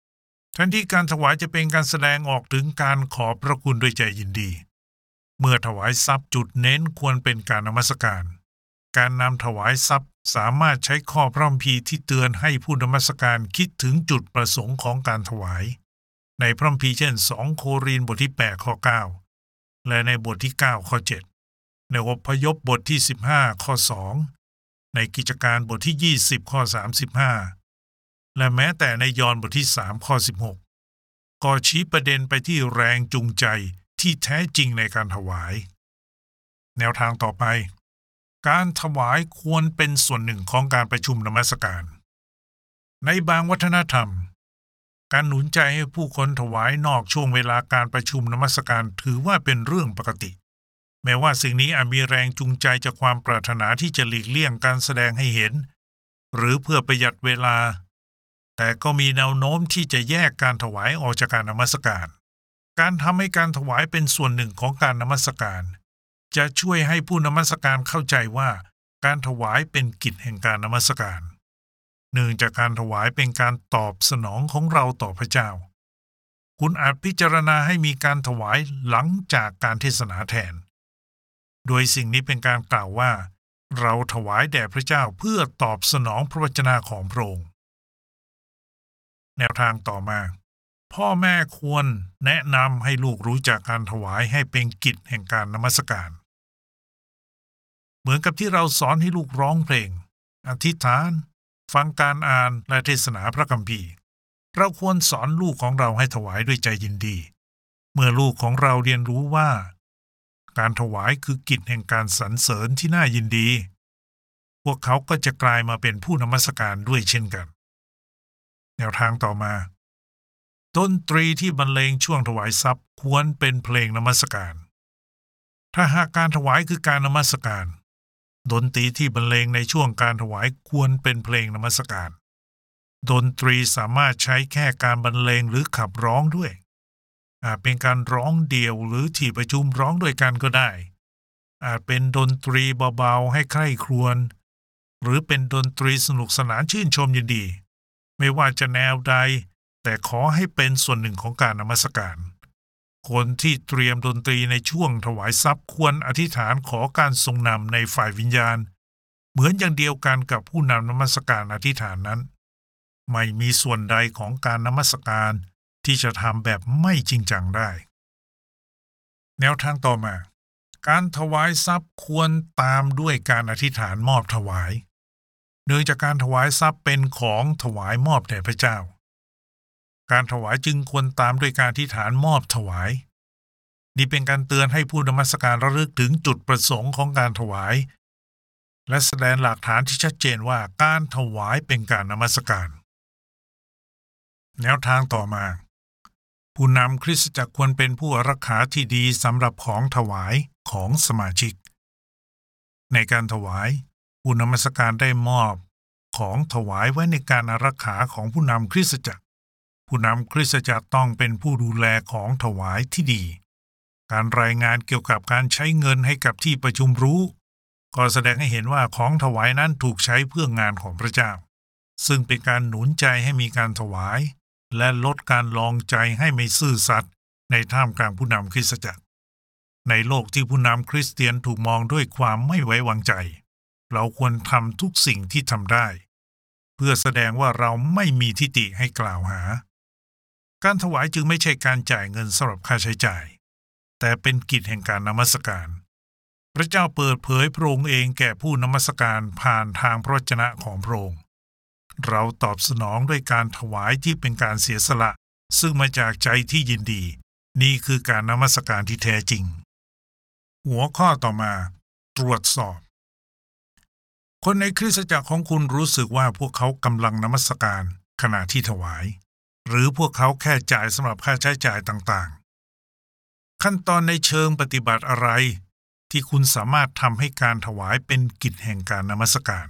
A: แทนที่การถวายจะเป็นการแสดงออกถึงการขอบพระคุณด้วยใจยินดีเมื่อถวายทรัพย์จุดเน้นควรเป็นการนมัสการการนำถวายทรัพย์สามารถใช้ข้อพระคัมภีร์ที่เตือนให้ผู้นมัสการคิดถึงจุดประสงค์ของการถวายในพระคัมภีร์เช่นสองโครินธ์บทที่แปดข้อเก้าและในบทที่เก้าข้อเจ็ดในอพยพบทที่สิบห้าข้อสองในกิจการบทที่ยี่สิบข้อสามสิบห้าและแม้แต่ในยอห์นบทที่สามข้อสิบหกก็ชี้ประเด็นไปที่แรงจูงใจที่แท้จริงในการถวายแนวทางต่อไปการถวายควรเป็นส่วนหนึ่งของการประชุมนมัสการในบางวัฒนธรรมการหนุนใจให้ผู้คนถวายนอกช่วงเวลาการประชุมนมัสการถือว่าเป็นเรื่องปกติแม้ว่าสิ่งนี้อาจมีแรงจูงใจจากความปรารถนาที่จะหลีกเลี่ยงการแสดงให้เห็นหรือเพื่อประหยัดเวลาแต่ก็มีแนวโน้มที่จะแยกการถวายออกจากการนมัสการการทำให้การถวายเป็นส่วนหนึ่งของการนมัสการจะช่วยให้ผู้นมัสการเข้าใจว่าการถวายเป็นกิจแห่งการนมัสการเนื่องจากการถวายเป็นการตอบสนองของเราต่อพระเจ้าคุณอาจพิจารณาให้มีการถวายหลังจากการเทศนาแทนโดยสิ่งนี้เป็นการกล่าวว่าเราถวายแด่พระเจ้าเพื่อตอบสนองพระวจนะของพระองค์แนวทางต่อมาพ่อแม่ควรแนะนำให้ลูกรู้จักการถวายให้เป็นกิจแห่งการนมัสการเหมือนกับที่เราสอนให้ลูกร้องเพลงอธิษฐานฟังการอ่านและเทศนาพระคัมภีร์เราควรสอนลูกของเราให้ถวายด้วยใจยินดีเมื่อลูกของเราเรียนรู้ว่าการถวายคือกิจแห่งการสรรเสริญที่น่ายินดีพวกเขาก็จะกลายมาเป็นผู้นมัสการด้วยเช่นกันแนวทางต่อมาดนตรีที่บรรเลงช่วงถวายทรัพย์ควรเป็นเพลงนมัสการถ้าหากการถวายคือการนมัสการดนตรีที่บรรเลงในช่วงการถวายควรเป็นเพลงนมัสการดนตรีสามารถใช้แค่การบรรเลงหรือขับร้องด้วยอาจเป็นการร้องเดี่ยวหรือที่ประชุมร้องด้วยกันก็ได้อาจเป็นดนตรีเบาๆให้ใคร่ครวญหรือเป็นดนตรีสนุกสนานชื่นชมยินดีไม่ว่าจะแนวใดแต่ขอให้เป็นส่วนหนึ่งของการนมัสการคนที่เตรียมดนตรีในช่วงถวายทรัพย์ควรอธิษฐานขอการทรงนำในฝ่ายวิญญาณเหมือนอย่างเดียวกันกับผู้นำนมัสการอธิษฐานนั้นไม่มีส่วนใดของการนมัสการที่จะทำแบบไม่จริงจังได้แนวทางต่อมาการถวายทรัพย์ควรตามด้วยการอธิษฐานมอบถวายเนื่องจากการถวายทรัพย์เป็นของถวายมอบแด่พระเจ้าการถวายจึงควรตามด้วยการอธิษฐานมอบถวายนี่เป็นการเตือนให้ผู้นมัสการระลึกถึงจุดประสงค์ของการถวายและแสดงหลักฐานที่ชัดเจนว่าการถวายเป็นการนมัสการแนวทางต่อมาผู้นำคริสตจักรควรเป็นผู้อารักขาที่ดีสำหรับของถวายของสมาชิกในการถวายผู้นมัสการได้มอบของถวายไว้ในการอารักขาของผู้นำคริสตจักรผู้นำคริสตจักรต้องเป็นผู้ดูแลของถวายที่ดีการรายงานเกี่ยวกับการใช้เงินให้กับที่ประชุมรู้ก็แสดงให้เห็นว่าของถวายนั้นถูกใช้เพื่องานของพระเจ้าซึ่งเป็นการหนุนใจให้มีการถวายและลดการลองใจให้ไม่ซื่อสัตย์ในท่ามกลางผู้นำคริสตจักรในโลกที่ผู้นำคริสเตียนถูกมองด้วยความไม่ไว้วางใจเราควรทำทุกสิ่งที่ทำได้เพื่อแสดงว่าเราไม่มีทิฏฐิให้กล่าวหาการถวายจึงไม่ใช่การจ่ายเงินสำหรับค่าใช้จ่ายแต่เป็นกิจแห่งการนมัสการพระเจ้าเปิดเผยพระองค์เองแก่ผู้นมัสการผ่านทางพระวจนะของพระองค์เราตอบสนองด้วยการถวายที่เป็นการเสียสละซึ่งมาจากใจที่ยินดีนี่คือการนมัสการที่แท้จริงหัวข้อต่อมาตรวจสอบคนในคริสตจักรของคุณรู้สึกว่าพวกเขากำลังนมัสการขณะที่ถวายหรือพวกเขาแค่จ่ายสำหรับค่าใช้จ่ายต่างๆขั้นตอนในเชิงปฏิบัติอะไรที่คุณสามารถทำให้การถวายเป็นกิจแห่งการนมัสการ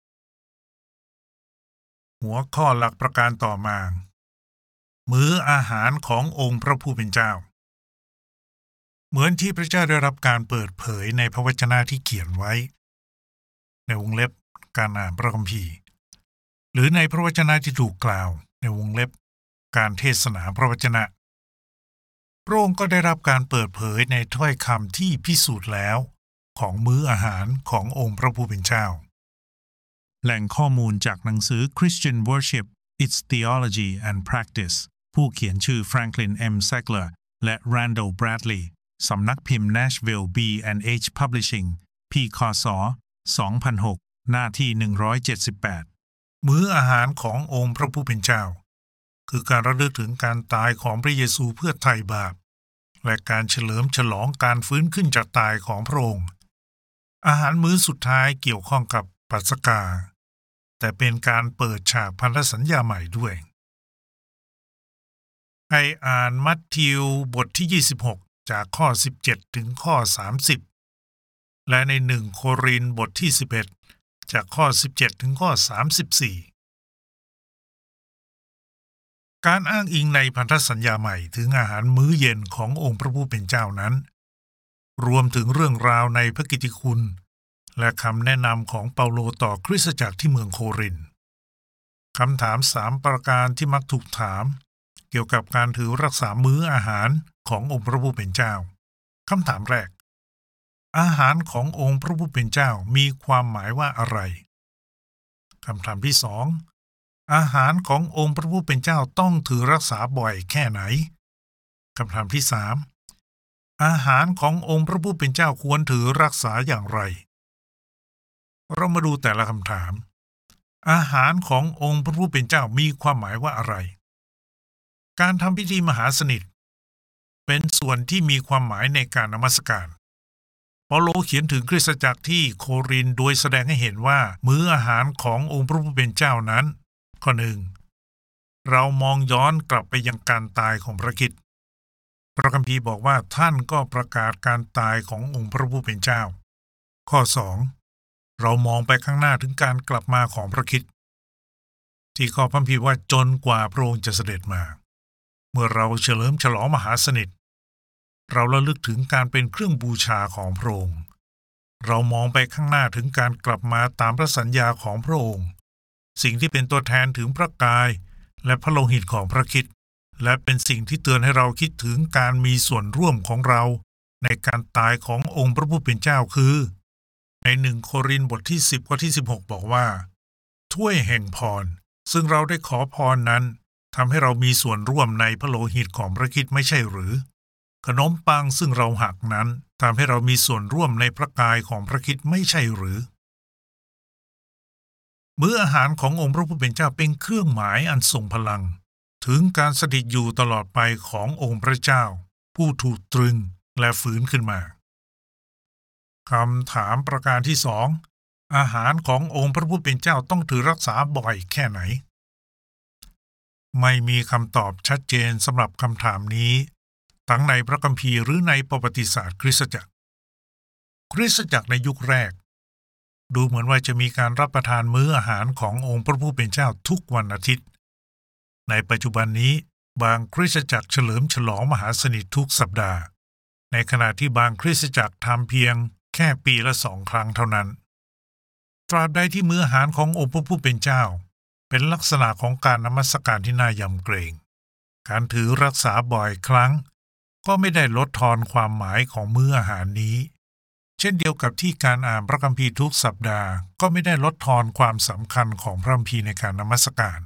A: หัวข้อหลักประการต่อมามื้ออาหารขององค์พระผู้เป็นเจ้าเหมือนที่พระเจ้าได้รับการเปิดเผยในพระวจนะที่เขียนไว้ในวงเล็บการอ่านพระคัมภีร์หรือในพระวจนะที่ถูกกล่าวในวงเล็บการเทศนาพระวจนะพระองค์ก็ได้รับการเปิดเผยในถ้อยคำที่พิสูจน์แล้วของมื้ออาหารขององค์พระผู้เป็นเจ้าแหล่งข้อมูลจากหนังสือ Christian Worship Its Theology and Practice ผู้เขียนชื่อ Franklin M. Segler และ Randall Bradley สำนักพิมพ์ Nashville บี แอนด์ เอช Publishing พี ค ศ. สองพันหก หน้าที่หนึ่งร้อยเจ็ดสิบแปดมื้ออาหารขององค์พระผู้เป็นเจ้าคือการระลึกถึงการตายของพระเยซูเพื่อไถ่บาปและการเฉลิมฉลองการฟื้นขึ้นจากตายของพระองค์อาหารมื้อสุดท้ายเกี่ยวข้องกับปัสกาแต่เป็นการเปิดฉากพันธสัญญาใหม่ด้วยให้อ่านมัทธิวบทที่ยี่สิบหกจากข้อสิบเจ็ดถึงข้อสามสิบและในหนึ่งโครินธ์บทที่สิบเอ็ดจากข้อสิบเจ็ดถึงข้อสามสิบสี่การอ้างอิงในพันธสัญญาใหม่ถึงอาหารมื้อเย็นขององค์พระผู้เป็นเจ้านั้นรวมถึงเรื่องราวในพระกิตติคุณและคำแนะนำของเปาโลต่อคริสตจักรที่เมืองโครินธ์คำถามสามประการที่มักถูกถามเกี่ยวกับการถือรักษามื้ออาหารขององค์พระผู้เป็นเจ้าคำถามแรกอาหารขององค์พระผู้เป็นเจ้ามีความหมายว่าอะไรคำถามที่สองอาหารขององค์พระผู้เป็นเจ้าต้องถือรักษาบ่อยแค่ไหนคำถามที่สามอาหารขององค์พระผู้เป็นเจ้าควรถือรักษาอย่างไรเรามาดูแต่ละคำถามอาหารขององค์พระผู้เป็นเจ้ามีความหมายว่าอะไรการทำพิธีมหาสนิทเป็นส่วนที่มีความหมายในการนมัสการเปาโลเขียนถึงคริสตจักรที่โครินธ์โดยแสดงให้เห็นว่ามื้ออาหารขององค์พระผู้เป็นเจ้านั้นข้อหนึ่งเรามองย้อนกลับไปยังการตายของพระคริสต์พระคัมภีร์บอกว่าท่านก็ประกาศการตายขององค์พระผู้เป็นเจ้าข้อสองเรามองไปข้างหน้าถึงการกลับมาของพระคริสต์ที่ข้อพระคัมภีร์ว่าจนกว่าพระองค์จะเสด็จมาเมื่อเราเฉลิมฉลองมหาสนิทเราระลึกถึงการเป็นเครื่องบูชาของพระองค์เรามองไปข้างหน้าถึงการกลับมาตามพระสัญญาของพระองค์สิ่งที่เป็นตัวแทนถึงพระกายและพระโลหิตของพระคริสต์และเป็นสิ่งที่เตือนให้เราคิดถึงการมีส่วนร่วมของเราในการตายขององค์พระผู้เป็นเจ้าคือในหนึ่งโครินธ์บทที่สิบข้อที่สิบหกบอกว่าถ้วยแห่งพรซึ่งเราได้ขอพรนั้นทำให้เรามีส่วนร่วมในพระโลหิตของพระคริสต์ไม่ใช่หรือขนมปังซึ่งเราหักนั้นทำให้เรามีส่วนร่วมในพระกายของพระคริสต์ไม่ใช่หรือมื้ออาหารขององค์พระผู้เป็นเจ้าเป็นเครื่องหมายอันทรงพลังถึงการสถิตอยู่ตลอดไปขององค์พระเจ้าผู้ถูกตรึงและฟื้นขึ้นมาคำถามประการที่สองอาหารขององค์พระผู้เป็นเจ้าต้องถือรักษาบ่อยแค่ไหนไม่มีคำตอบชัดเจนสำหรับคำถามนี้ทั้งในพระคัมภีร์หรือในประวัติศาสตร์คริสตจักรคริสตจักรในยุคแรกดูเหมือนว่าจะมีการรับประทานมื้ออาหารขององค์พระผู้เป็นเจ้าทุกวันอาทิตย์ในปัจจุบันนี้บางคริสตจักรเฉลิมฉลองมหาสนิททุกสัปดาห์ในขณะที่บางคริสตจักรทำเพียงแค่ปีละสองครั้งเท่านั้นตราบใดที่มื้ออาหารขององค์พระผู้เป็นเจ้าเป็นลักษณะของการนมัสการที่น่ายำเกรงการถือรักษาบ่อยครั้งก็ไม่ได้ลดทอนความหมายของมื้ออาหารนี้เช่นเดียวกับที่การอ่านพระคัมภีร์ทุกสัปดาห์ก็ไม่ได้ลดทอนความสำคัญของพระคัมภีร์ในการนมัสการ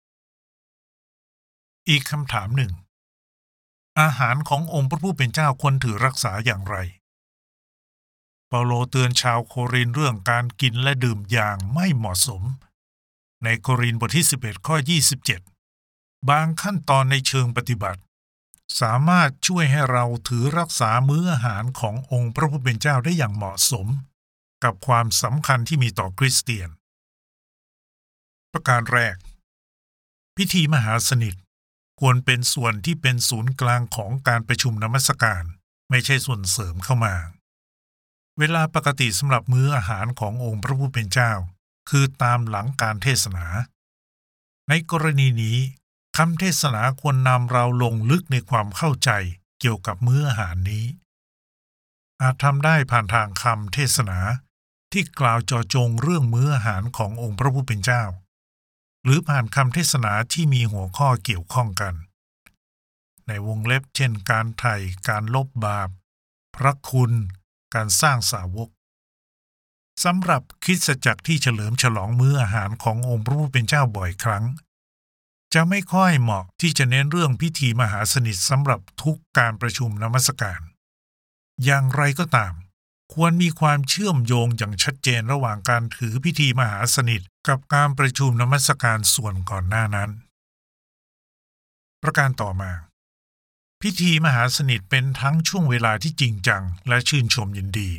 A: อีกคำถามหนึ่งอาหารขององค์พระผู้เป็นเจ้าควรถือรักษาอย่างไรเปาโลเตือนชาวโครินธ์เรื่องการกินและดื่มอย่างไม่เหมาะสมในโครินธ์บทที่สิบเอ็ดข้อยี่สิบเจ็ดบางขั้นตอนในเชิงปฏิบัติสามารถช่วยให้เราถือรักษามื้ออาหารขององค์พระผู้เป็นเจ้าได้อย่างเหมาะสมกับความสำคัญที่มีต่อคริสเตียนประการแรกพิธีมหาสนิทควรเป็นส่วนที่เป็นศูนย์กลางของการประชุมนมัสการไม่ใช่ส่วนเสริมเข้ามาเวลาปกติสำหรับมื้ออาหารขององค์พระผู้เป็นเจ้าคือตามหลังการเทศนาในกรณีนี้คำเทศนาควรนำเราลงลึกในความเข้าใจเกี่ยวกับมื้ออาหารนี้อาจทำได้ผ่านทางคำเทศนาที่กล่าวเจาะจงเรื่องมื้ออาหารขององค์พระผู้เป็นเจ้าหรือผ่านคำเทศนาที่มีหัวข้อเกี่ยวข้องกันในวงเล็บเช่นการไถ่การลบบาปพระคุณการสร้างสาวกสำหรับคริสตจักรที่เฉลิมฉลองมื้ออาหารขององค์พระผู้เป็นเจ้าบ่อยครั้งจะไม่ค่อยเหมาะที่จะเน้นเรื่องพิธีมหาสนิทสำหรับทุกการประชุมนมัสการอย่างไรก็ตามควรมีความเชื่อมโยงอย่างชัดเจนระหว่างการถือพิธีมหาสนิทกับการประชุมนมัสการส่วนก่อนหน้านั้นประการต่อมาพิธีมหาสนิทเป็นทั้งช่วงเวลาที่จริงจังและชื่นชมยินดี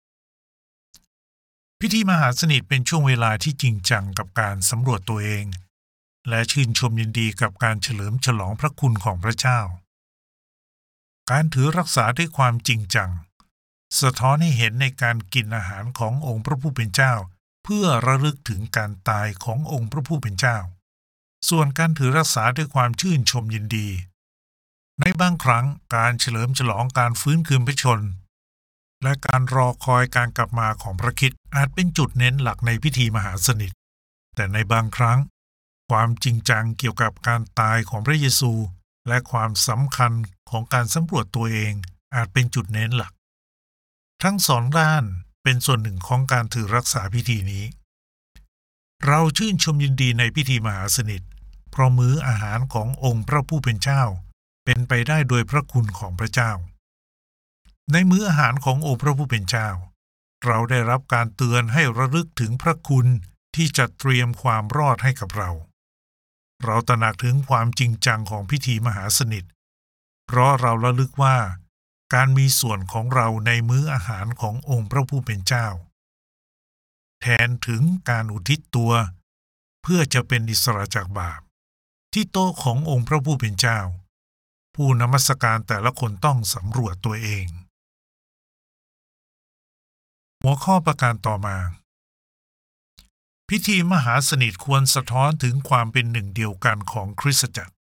A: พิธีมหาสนิทเป็นช่วงเวลาที่จริงจังกับการสำรวจตัวเองและชื่นชมยินดีกับการเฉลิมฉลองพระคุณของพระเจ้าการถือรักษาด้วยความจริงจังสะท้อนให้เห็นในการกินอาหารขององค์พระผู้เป็นเจ้าเพื่อระลึกถึงการตายขององค์พระผู้เป็นเจ้าส่วนการถือรักษาด้วยความชื่นชมยินดีในบางครั้งการเฉลิมฉลองการฟื้นคืนพระชนม์และการรอคอยการกลับมาของพระคริสต์อาจเป็นจุดเน้นหลักในพิธีมหาสนิทแต่ในบางครั้งความจริงจังเกี่ยวกับการตายของพระเยซูและความสำคัญของการสำรวจตัวเองอาจเป็นจุดเน้นหลักทั้งสองด้านเป็นส่วนหนึ่งของการถือรักษาพิธีนี้เราชื่นชมยินดีในพิธีมหาสนิทเพราะมื้ออาหารขององค์พระผู้เป็นเจ้าเป็นไปได้โดยพระคุณของพระเจ้าในมื้ออาหารขององค์พระผู้เป็นเจ้าเราได้รับการเตือนให้ระลึกถึงพระคุณที่จะเตรียมความรอดให้กับเราเราตระหนักถึงความจริงจังของพิธีมหาสนิทเพราะเราระลึกว่าการมีส่วนของเราในมื้ออาหารขององค์พระผู้เป็นเจ้าแทนถึงการอุทิศตัวเพื่อจะเป็นอิสระจากบาปที่โต๊ะขององค์พระผู้เป็นเจ้าผู้นมัสการแต่ละคนต้องสำรวจตัวเองหัวข้อประการต่อมาพิธีมหาสนิทควรสะท้อนถึงความเป็นหนึ่งเดียวกันของคริสตจักร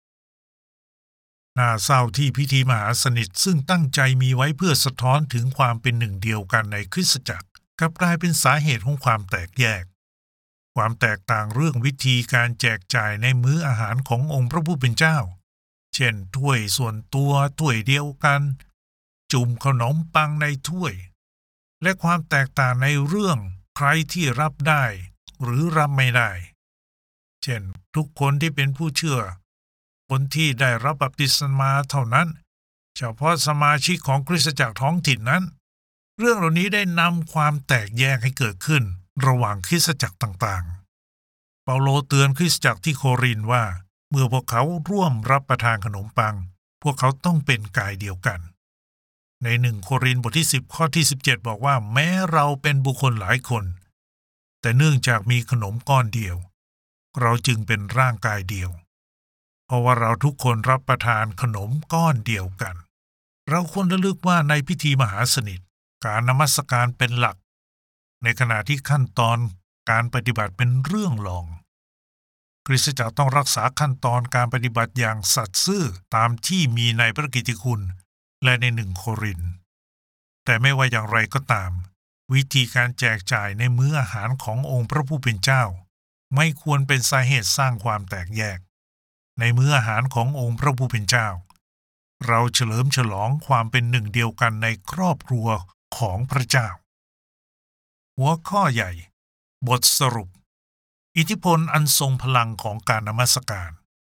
A: น่าเศร้าที่พิธีมหาสนิทซึ่งตั้งใจมีไว้เพื่อสะท้อนถึงความเป็นหนึ่งเดียวกันในคริสตจักรกลับกลายเป็นสาเหตุของความแตกแยกความแตกต่างเรื่องวิธีการแจกจ่ายในมื้ออาหารขององค์พระผู้เป็นเจ้าเช่นถ้วยส่วนตัวถ้วยเดียวกันจุ่มขนมปังในถ้วยและความแตกต่างในเรื่องใครที่รับได้หรือรับไม่ได้เช่นทุกคนที่เป็นผู้เชื่อคนที่ได้รับบัพติศมาเท่านั้นเฉพาะสมาชิกของคริสตจักรท้องถิ่นนั้นเรื่องเหล่านี้ได้นำความแตกแยกให้เกิดขึ้นระหว่างคริสตจักรต่างๆเปาโลเตือนคริสตจักรที่โครินธ์ว่าเมื่อพวกเขาร่วมรับประทานขนมปังพวกเขาต้องเป็นกายเดียวกันในหนึ่งโครินธ์บทที่สิบข้อที่สิบเจ็ดบอกว่าแม้เราเป็นบุคคลหลายคนแต่เนื่องจากมีขนมก้อนเดียวเราจึงเป็นร่างกายเดียวเพราะว่าเราทุกคนรับประทานขนมก้อนเดียวกันเราควรระลึกว่าในพิธีมหาสนิทการนมัสการเป็นหลักในขณะที่ขั้นตอนการปฏิบัติเป็นเรื่องรองคริสตจักรต้องรักษาขั้นตอนการปฏิบัติอย่างสัตย์ซื่อตามที่มีในพระกิตติคุณและในหนึ่งโครินธ์แต่ไม่ว่าอย่างไรก็ตามวิธีการแจกจ่ายในมื้ออาหารขององค์พระผู้เป็นเจ้าไม่ควรเป็นสาเหตุสร้างความแตกแยกในมื้ออาหารขององค์พระผู้เป็นเจ้าเราเฉลิมฉลองความเป็นหนึ่งเดียวกันในครอบครัวของพระเจ้าหัวข้อใหญ่บทสรุปอิทธิพลอันทรงพลังของการนมัสการ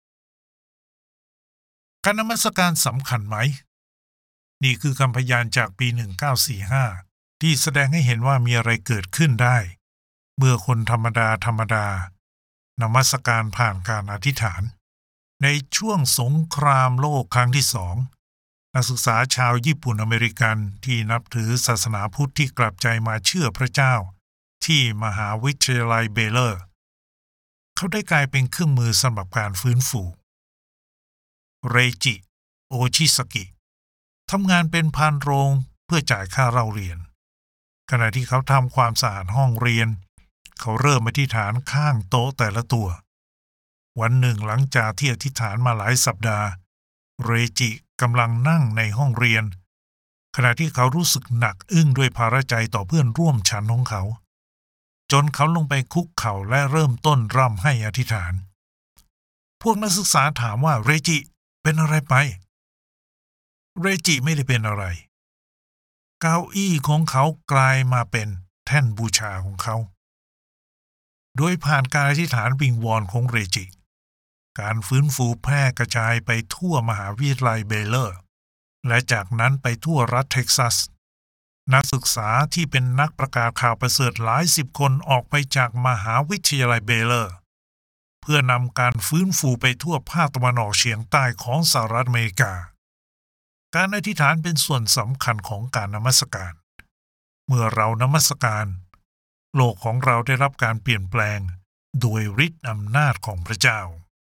A: การนมัสการสำคัญไหมนี่คือคำพยานจากปีหนึ่งเก้าสี่ห้าที่แสดงให้เห็นว่ามีอะไรเกิดขึ้นได้เมื่อคนธรรมดาธรรมดานมัสการผ่านการอธิษฐานในช่วงสงครามโลกครั้งที่สองนักศึกษาชาวญี่ปุ่นอเมริกันที่นับถือศาสนาพุทธที่กลับใจมาเชื่อพระเจ้าที่มหาวิทยาลัยเบเลอร์เขาได้กลายเป็นเครื่องมือสำหรับการฟื้นฟูเรจิโอชิสกิทำงานเป็นพานโรงเพื่อจ่ายค่าเล่าเรียนขณะที่เขาทำความสะอาดห้องเรียนเขาเริ่มอธิษฐานข้างโต๊ะแต่ละตัววันหนึ่งหลังจากที่อธิษฐานมาหลายสัปดาห์เรจิกำลังนั่งในห้องเรียนขณะที่เขารู้สึกหนักอึ้งด้วยภาระใจต่อเพื่อนร่วมชั้นของเขาจนเขาลงไปคุกเข่าและเริ่มต้นร่ำให้อธิษฐานพวกนักศึกษาถามว่าเรจิเป็นอะไรไปเรจิไม่ได้เป็นอะไรเก้าอี้ของเขากลายมาเป็นแท่นบูชาของเขาโดยผ่านการอธิษฐานวิงวอนของเรจิการฟื้นฟูแพร่กระจายไปทั่วมหาวิทยาลัยเบเลอร์และจากนั้นไปทั่วรัฐเท็กซัสนักศึกษาที่เป็นนักประกาศข่าวประเสริฐหลายสิบคนออกไปจากมหาวิทยาลัยเบเลอร์เพื่อนำการฟื้นฟูไปทั่วภาคตะวันออกเฉียงใต้ของสหรัฐอเมริกาการอธิษฐานเป็นส่วนสำคัญของการนมัสการเมื่อเรานมัสการโลกของเราได้รับการเปลี่ยนแปลงโดยฤทธิ์อำนาจของพระเจ้า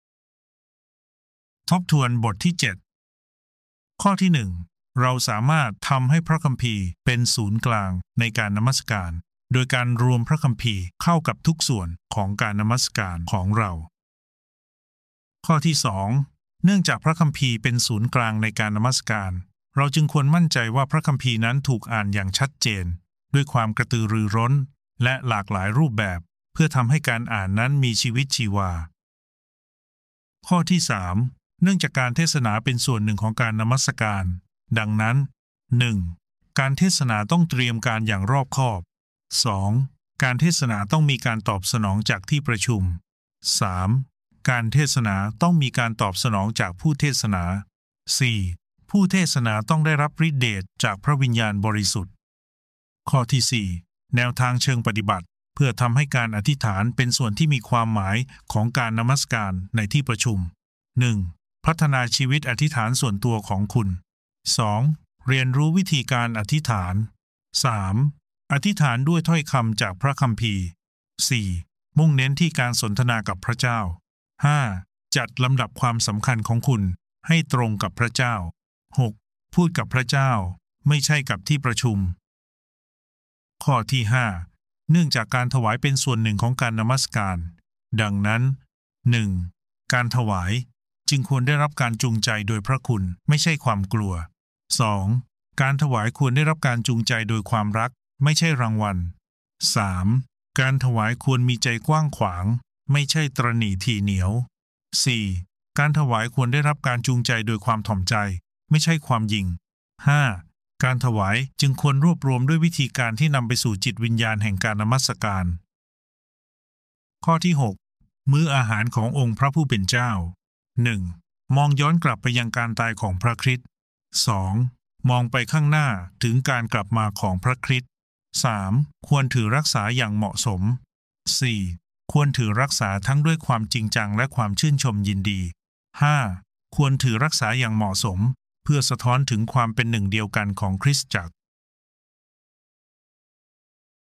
A: ทบทวนบทที่เจ็ดข้อที่หนึ่งเราสามารถทำให้พระคัมภีร์เป็นศูนย์กลางในการนมัสการโดยการรวมพระคัมภีร์เข้ากับทุกส่วนของการนมัสการของเราข้อที่สองเนื่องจากพระคัมภีร์เป็นศูนย์กลางในการนมัสการเราจึงควรมั่นใจว่าพระคัมภีร์นั้นถูกอ่านอย่างชัดเจนด้วยความกระตือรือร้นและหลากหลายรูปแบบเพื่อทำให้การอ่านนั้นมีชีวิตชีวาข้อที่สามเนื่องจากการเทศนาเป็นส่วนหนึ่งของการนมัสการดังนั้น หนึ่ง. การเทศนาต้องเตรียมการอย่างรอบคอบ สอง. การเทศนาต้องมีการตอบสนองจากที่ประชุม สาม. การเทศนาต้องมีการตอบสนองจากผู้เทศนา สี่. ผู้เทศนาต้องได้รับฤทธิเดชจากพระวิญญาณบริสุทธิ์ข้อที่สี่ แนวทางเชิงปฏิบัติเพื่อทำให้การอธิษฐานเป็นส่วนที่มีความหมายของการนมัสการในที่ประชุม หนึ่ง. พัฒนาชีวิตอธิษฐานส่วนตัวของคุณ สอง. เรียนรู้วิธีการอธิษฐาน สาม. อธิษฐานด้วยถ้อยคำจากพระคัมภีร์ สี่. มุ่งเน้นที่การสนทนากับพระเจ้า ห้า. จัดลำดับความสำคัญของคุณให้ตรงกับพระเจ้า หก. พูดกับพระเจ้าไม่ใช่กับที่ประชุมข้อที่ห้าเนื่องจากการถวายเป็นส่วนหนึ่งของการนมัสการดังนั้น หนึ่ง. การถวายจึงควรได้รับการจูงใจโดยพระคุณไม่ใช่ความกลัว สอง. การถวายควรได้รับการจูงใจโดยความรักไม่ใช่รางวัล สาม. การถวายควรมีใจกว้างขวางไม่ใช่ตระหนี่ถี่เหนียว สี่. การถวายควรได้รับการจูงใจโดยความถ่อมใจไม่ใช่ความยิง ห้า. การถวายจึงควรรวบรวมด้วยวิธีการที่นำไปสู่จิตวิญญาณแห่งการนมัสการข้อที่หกมื้ออาหารขององค์พระผู้เป็นเจ้า หนึ่ง. มองย้อนกลับไปยังการตายของพระคริสต์ สอง. มองไปข้างหน้าถึงการกลับมาของพระคริสต์ สาม. ควรถือรักษาอย่างเหมาะสม สี่. ควรถือรักษาทั้งด้วยความจริงจังและความชื่นชมยินดี ห้า. ควรถือรักษาอย่างเหมาะสมเพื่อสะท้อนถึงความเป็นหนึ่งเดียวกันของคริสตจักร